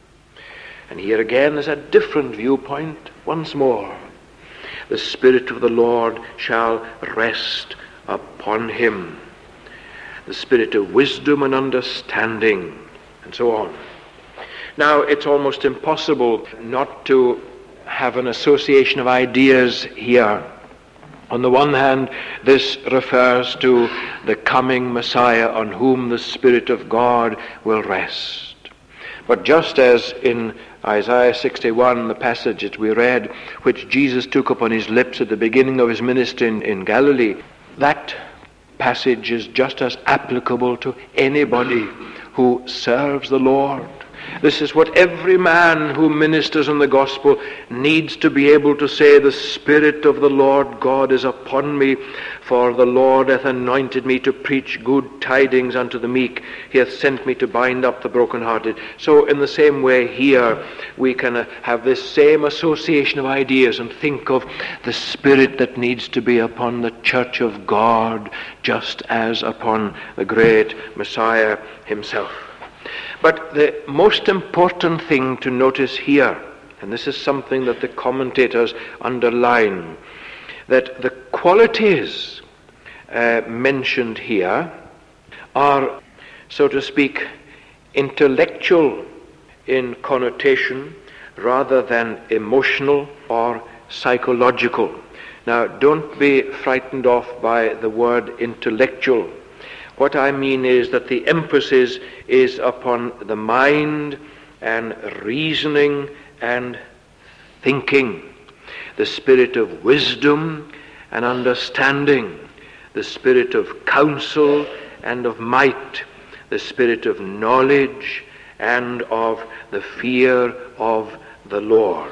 And here again is a different viewpoint once more. The Spirit of the Lord shall rest upon him. The Spirit of wisdom and understanding, and so on. Now, it's almost impossible not to have an association of ideas here. On the one hand, this refers to the coming Messiah on whom the Spirit of God will rest. But just as in Isaiah 61, the passage that we read, which Jesus took upon his lips at the beginning of his ministry in Galilee, that passage is just as applicable to anybody who serves the Lord. This is what every man who ministers in the gospel needs to be able to say, the Spirit of the Lord God is upon me, for the Lord hath anointed me to preach good tidings unto the meek. He hath sent me to bind up the brokenhearted. So in the same way here, we can have this same association of ideas and think of the Spirit that needs to be upon the church of God, just as upon the great Messiah himself. But the most important thing to notice here, and this is something that the commentators underline, that the qualities mentioned here are, so to speak, intellectual in connotation rather than emotional or psychological. Now, don't be frightened off by the word intellectual. What I mean is that the emphasis is upon the mind and reasoning and thinking, the spirit of wisdom and understanding, the spirit of counsel and of might, the spirit of knowledge and of the fear of the Lord.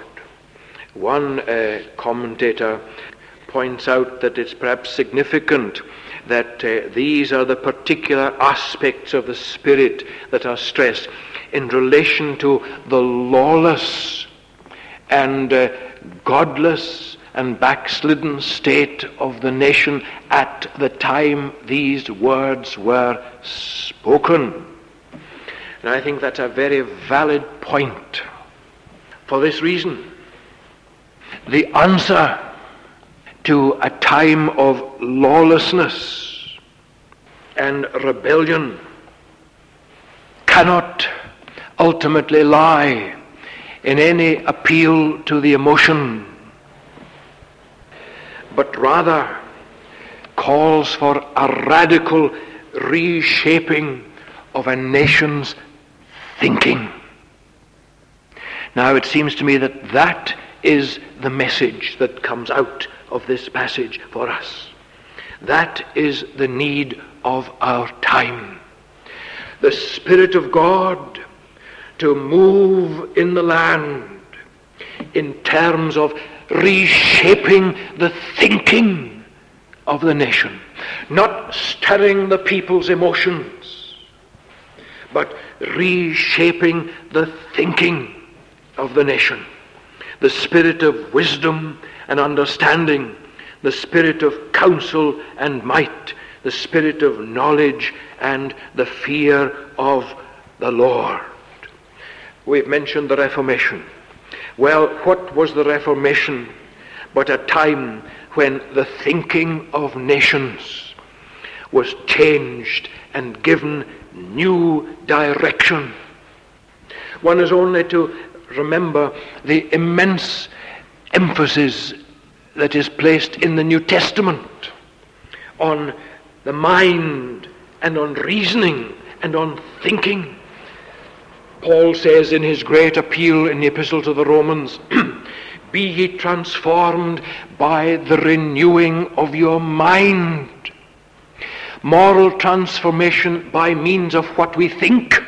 One commentator points out that it's perhaps significant that these are the particular aspects of the Spirit that are stressed in relation to the lawless and godless and backslidden state of the nation at the time these words were spoken. And I think that's a very valid point. For this reason, the answer to a time of lawlessness and rebellion cannot ultimately lie in any appeal to the emotion, but rather calls for a radical reshaping of a nation's thinking. Now, it seems to me that that is the message that comes out of this passage for us. That is the need of our time. The Spirit of God to move in the land in terms of reshaping the thinking of the nation, not stirring the people's emotions, but reshaping the thinking of the nation. The spirit of wisdom and understanding, the spirit of counsel and might, the spirit of knowledge and the fear of the Lord. We've mentioned the Reformation. Well, what was the Reformation but a time when the thinking of nations was changed and given new direction? One is only to remember the immense emphasis that is placed in the New Testament on the mind and on reasoning and on thinking. Paul says in his great appeal in the Epistle to the Romans, "Be ye transformed by the renewing of your mind." Moral transformation by means of what we think.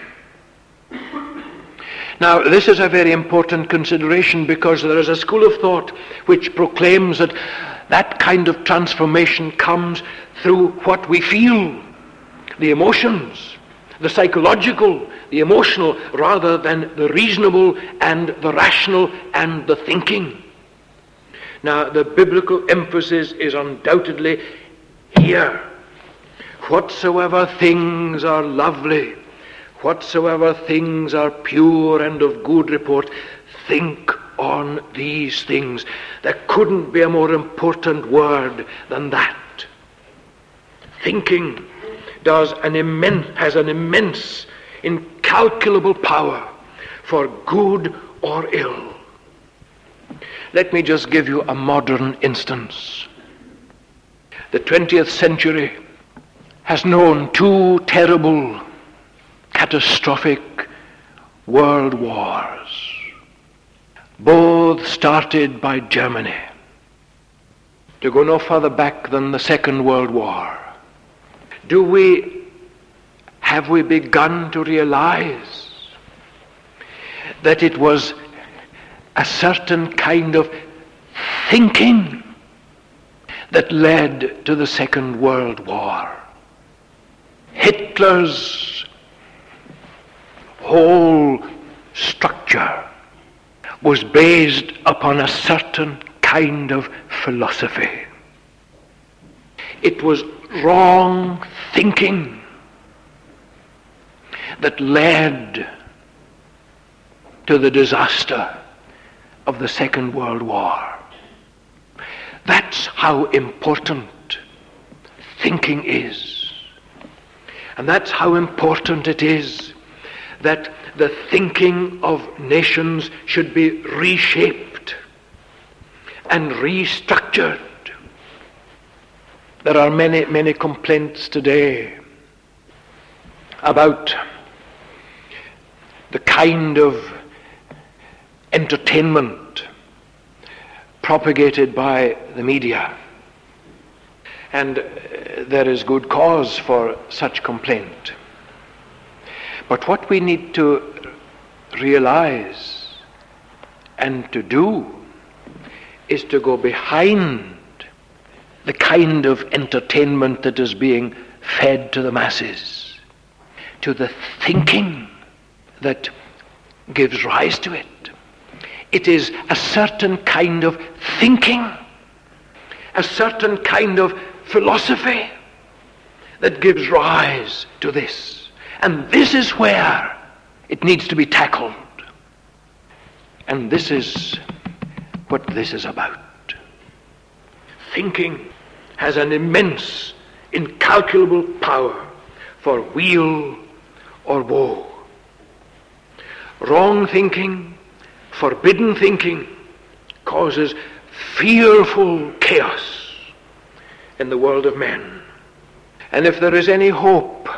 Now, this is a very important consideration, because there is a school of thought which proclaims that that kind of transformation comes through what we feel, the emotions, the psychological, the emotional, rather than the reasonable and the rational and the thinking. Now, the biblical emphasis is undoubtedly here. Whatsoever things are lovely, whatsoever things are pure and of good report, think on these things. There couldn't be a more important word than that. Thinking has an immense, incalculable power for good or ill. Let me just give you a modern instance. The 20th century has known two terrible, catastrophic world wars, both started by Germany. To go no further back than the Second World War, have we begun to realize that it was a certain kind of thinking that led to the Second World War? Hitler's whole structure was based upon a certain kind of philosophy. It was wrong thinking that led to the disaster of the Second World War. That's how important thinking is. And that's how important it is that the thinking of nations should be reshaped and restructured. There are many, many complaints today about the kind of entertainment propagated by the media. And there is good cause for such complaint. But what we need to realize and to do is to go behind the kind of entertainment that is being fed to the masses, to the thinking that gives rise to it. It is a certain kind of thinking, a certain kind of philosophy that gives rise to this. And this is where it needs to be tackled. And this is what this is about. Thinking has an immense, incalculable power for weal or woe. Wrong thinking, forbidden thinking, causes fearful chaos in the world of men. And if there is any hope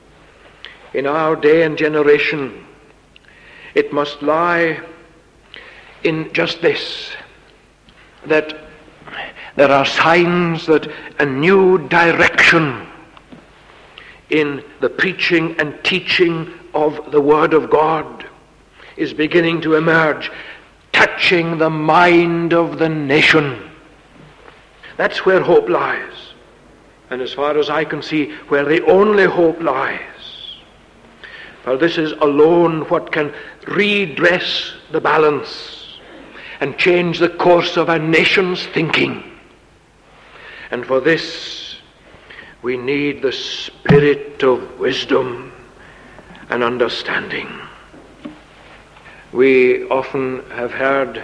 in our day and generation, it must lie in just this, that there are signs that a new direction in the preaching and teaching of the Word of God is beginning to emerge, touching the mind of the nation. That's where hope lies. And as far as I can see, where the only hope lies. For this is alone what can redress the balance and change the course of a nation's thinking. And for this, we need the spirit of wisdom and understanding. We often have heard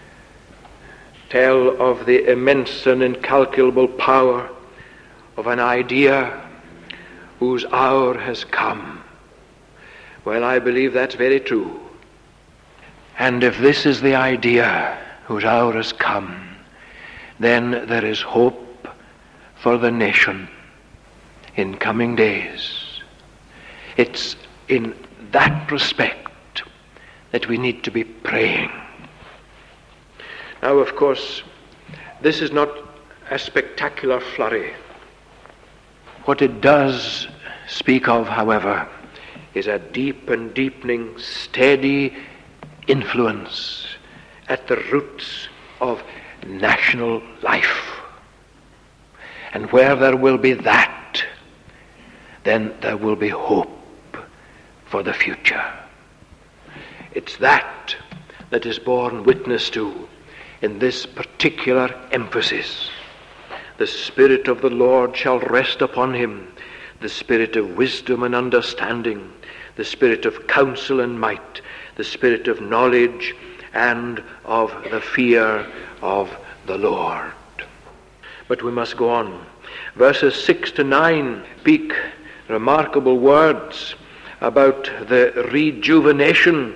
tell of the immense and incalculable power of an idea whose hour has come. Well, I believe that's very true. And if this is the idea whose hour has come, then there is hope for the nation in coming days. It's in that respect that we need to be praying. Now, of course, this is not a spectacular flurry. What it does speak of, however, is a deep and deepening, steady influence at the roots of national life. And where there will be that, then there will be hope for the future. It's that that is borne witness to in this particular emphasis. The Spirit of the Lord shall rest upon him, the Spirit of wisdom and understanding, the Spirit of counsel and might, the Spirit of knowledge and of the fear of the Lord. But we must go on. Verses 6 to 9 speak remarkable words about the rejuvenation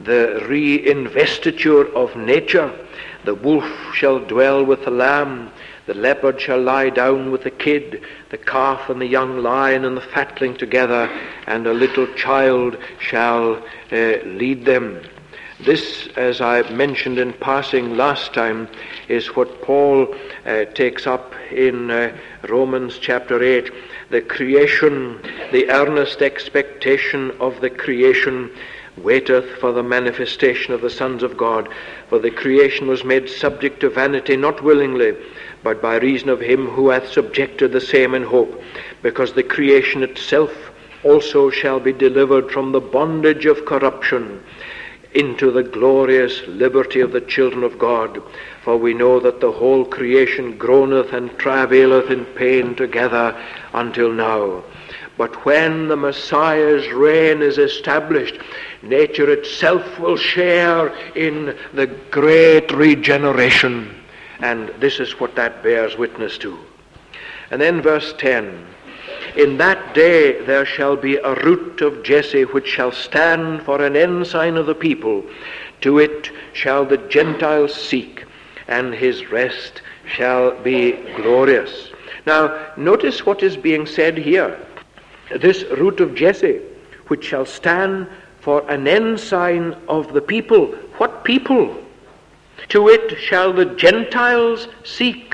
the reinvestiture of nature. The wolf shall dwell with the lamb, the leopard shall lie down with the kid, the calf and the young lion and the fatling together, and a little child shall lead them. This, as I mentioned in passing last time, is what Paul takes up in Romans chapter 8. The creation, the earnest expectation of the creation, waiteth for the manifestation of the sons of God. For the creation was made subject to vanity, not willingly, but by reason of him who hath subjected the same in hope, because the creation itself also shall be delivered from the bondage of corruption into the glorious liberty of the children of God. For we know that the whole creation groaneth and travaileth in pain together until now. But when the Messiah's reign is established, nature itself will share in the great regeneration. And this is what that bears witness to. And then verse 10. In that day there shall be a root of Jesse, which shall stand for an ensign of the people. To it shall the Gentiles seek, and his rest shall be glorious. Now, notice what is being said here. This root of Jesse, which shall stand for an ensign of the people. What people? To it shall the Gentiles seek.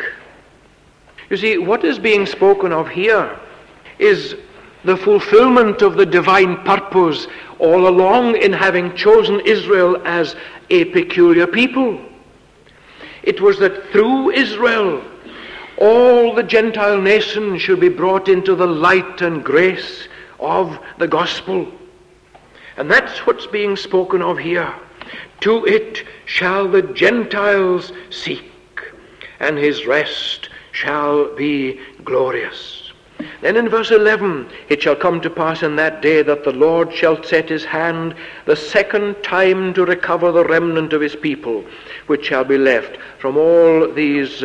You see, what is being spoken of here is the fulfillment of the divine purpose all along in having chosen Israel as a peculiar people. It was that through Israel all the Gentile nations should be brought into the light and grace of the gospel. And that's what's being spoken of here. To it shall the Gentiles seek, and his rest shall be glorious. Then in verse 11, it shall come to pass in that day that the Lord shall set his hand the second time to recover the remnant of his people, which shall be left from all these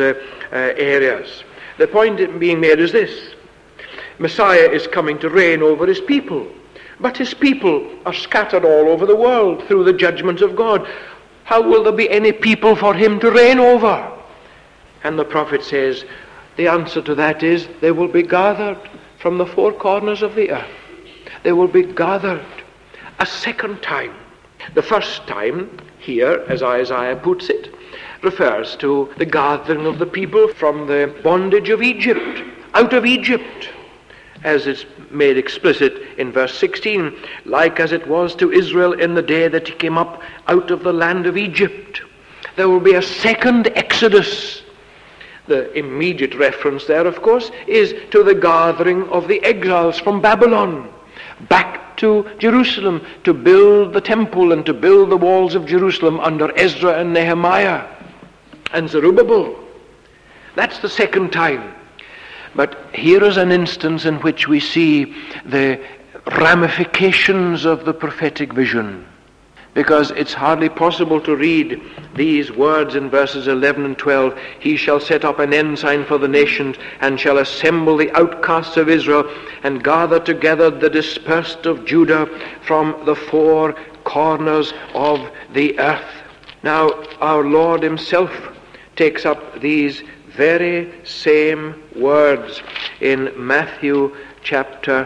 areas. The point being made is this. Messiah is coming to reign over his people, but his people are scattered all over the world through the judgments of God. How will there be any people for him to reign over? And the prophet says, the answer to that is, they will be gathered from the four corners of the earth. They will be gathered a second time. The first time here, as Isaiah puts it, refers to the gathering of the people from the bondage of Egypt, out of Egypt, as it's made explicit in verse 16, like as it was to Israel in the day that he came up out of the land of Egypt. There will be a second exodus. The immediate reference there, of course, is to the gathering of the exiles from Babylon back to Jerusalem to build the temple and to build the walls of Jerusalem under Ezra and Nehemiah and Zerubbabel. That's the second time. But here is an instance in which we see the ramifications of the prophetic vision, because it's hardly possible to read these words in verses 11 and 12. He shall set up an ensign for the nations, and shall assemble the outcasts of Israel, and gather together the dispersed of Judah from the four corners of the earth. Now, our Lord himself takes up these very same words in Matthew chapter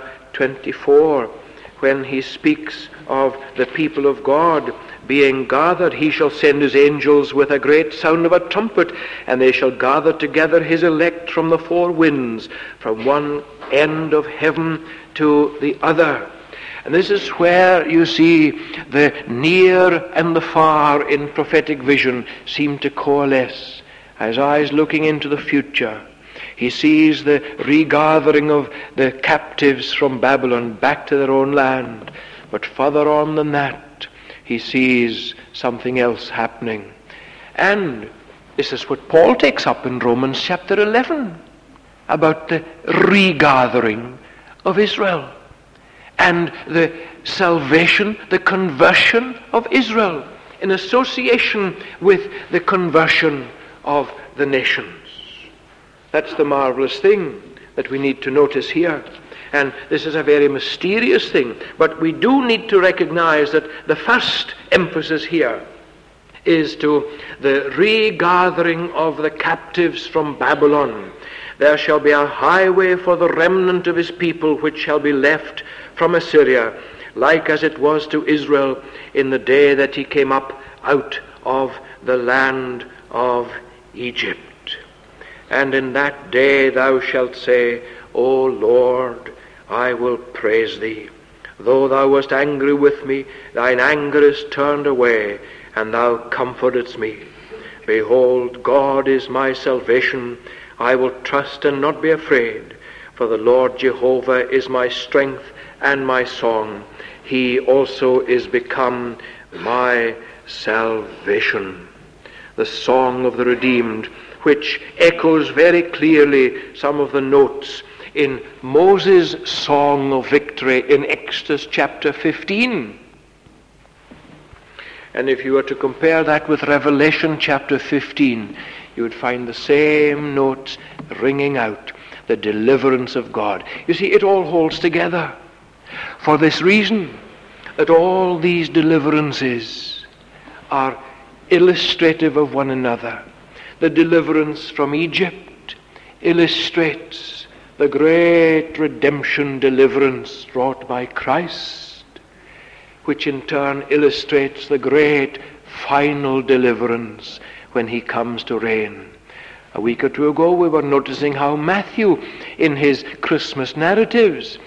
24, when he speaks of the people of God being gathered. He shall send his angels with a great sound of a trumpet, and they shall gather together his elect from the four winds, from one end of heaven to the other. And this is where you see the near and the far in prophetic vision seem to coalesce. Isaiah is looking into the future. He sees the regathering of the captives from Babylon back to their own land. But further on than that, he sees something else happening. And this is what Paul takes up in Romans chapter 11, about the regathering of Israel and the salvation, the conversion of Israel in association with the conversion of the nations. That's the marvelous thing that we need to notice here. And this is a very mysterious thing, but we do need to recognize that the first emphasis here is to the regathering of the captives from Babylon. There shall be a highway for the remnant of his people, which shall be left from Assyria, like as it was to Israel in the day that he came up out of the land of Egypt. And in that day thou shalt say, O Lord, I will praise thee. Though thou wast angry with me, thine anger is turned away, and thou comfortedst me. Behold, God is my salvation. I will trust and not be afraid. For the Lord Jehovah is my strength and my song. He also is become my salvation. The song of the redeemed, which echoes very clearly some of the notes in Moses' song of victory in Exodus chapter 15. And if you were to compare that with Revelation chapter 15, you would find the same notes ringing out, the deliverance of God. You see, it all holds together. For this reason, that all these deliverances are illustrative of one another. The deliverance from Egypt illustrates the great redemption deliverance wrought by Christ, which in turn illustrates the great final deliverance when he comes to reign. A week or two ago we were noticing how Matthew, in his Christmas narratives,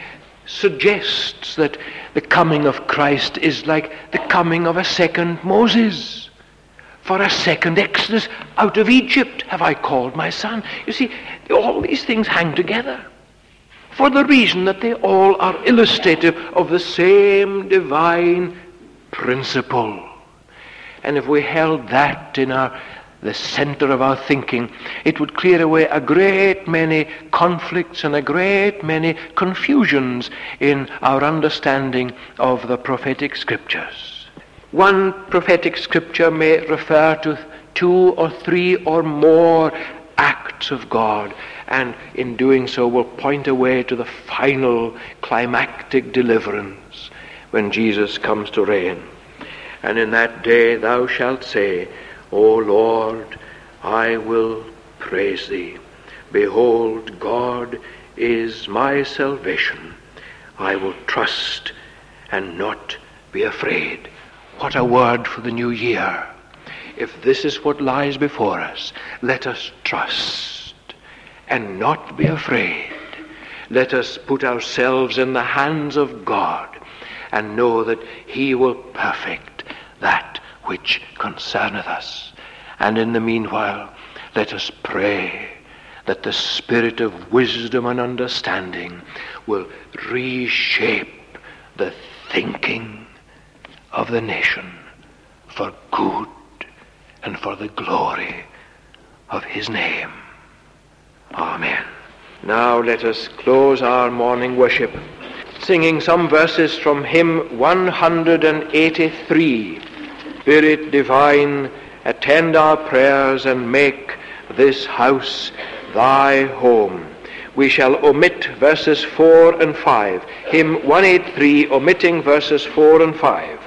suggests that the coming of Christ is like the coming of a second Moses. For a second Exodus, out of Egypt have I called my son. You see, all these things hang together for the reason that they all are illustrative of the same divine principle. And if we held that in the center of our thinking, it would clear away a great many conflicts and a great many confusions in our understanding of the prophetic scriptures. One prophetic scripture may refer to 2 or 3 or more acts of God, and in doing so will point away to the final climactic deliverance when Jesus comes to reign. And in that day thou shalt say, O Lord, I will praise thee. Behold, God is my salvation. I will trust and not be afraid. What a word for the new year. If this is what lies before us, let us trust and not be afraid. Let us put ourselves in the hands of God and know that he will perfect that which concerneth us. And in the meanwhile, let us pray that the spirit of wisdom and understanding will reshape the thinking of the nation for good and for the glory of his name. Amen. Now let us close our morning worship singing some verses from hymn 183. Spirit divine, attend our prayers and make this house thy home. We shall omit verses 4 and 5. Hymn 183, omitting verses 4 and 5.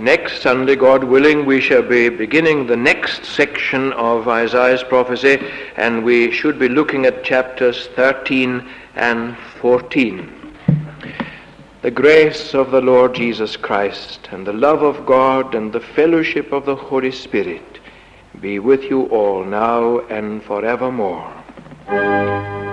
Next Sunday, God willing, we shall be beginning the next section of Isaiah's prophecy, and we should be looking at chapters 13 and 14. The grace of the Lord Jesus Christ, and the love of God, and the fellowship of the Holy Spirit be with you all now and forevermore.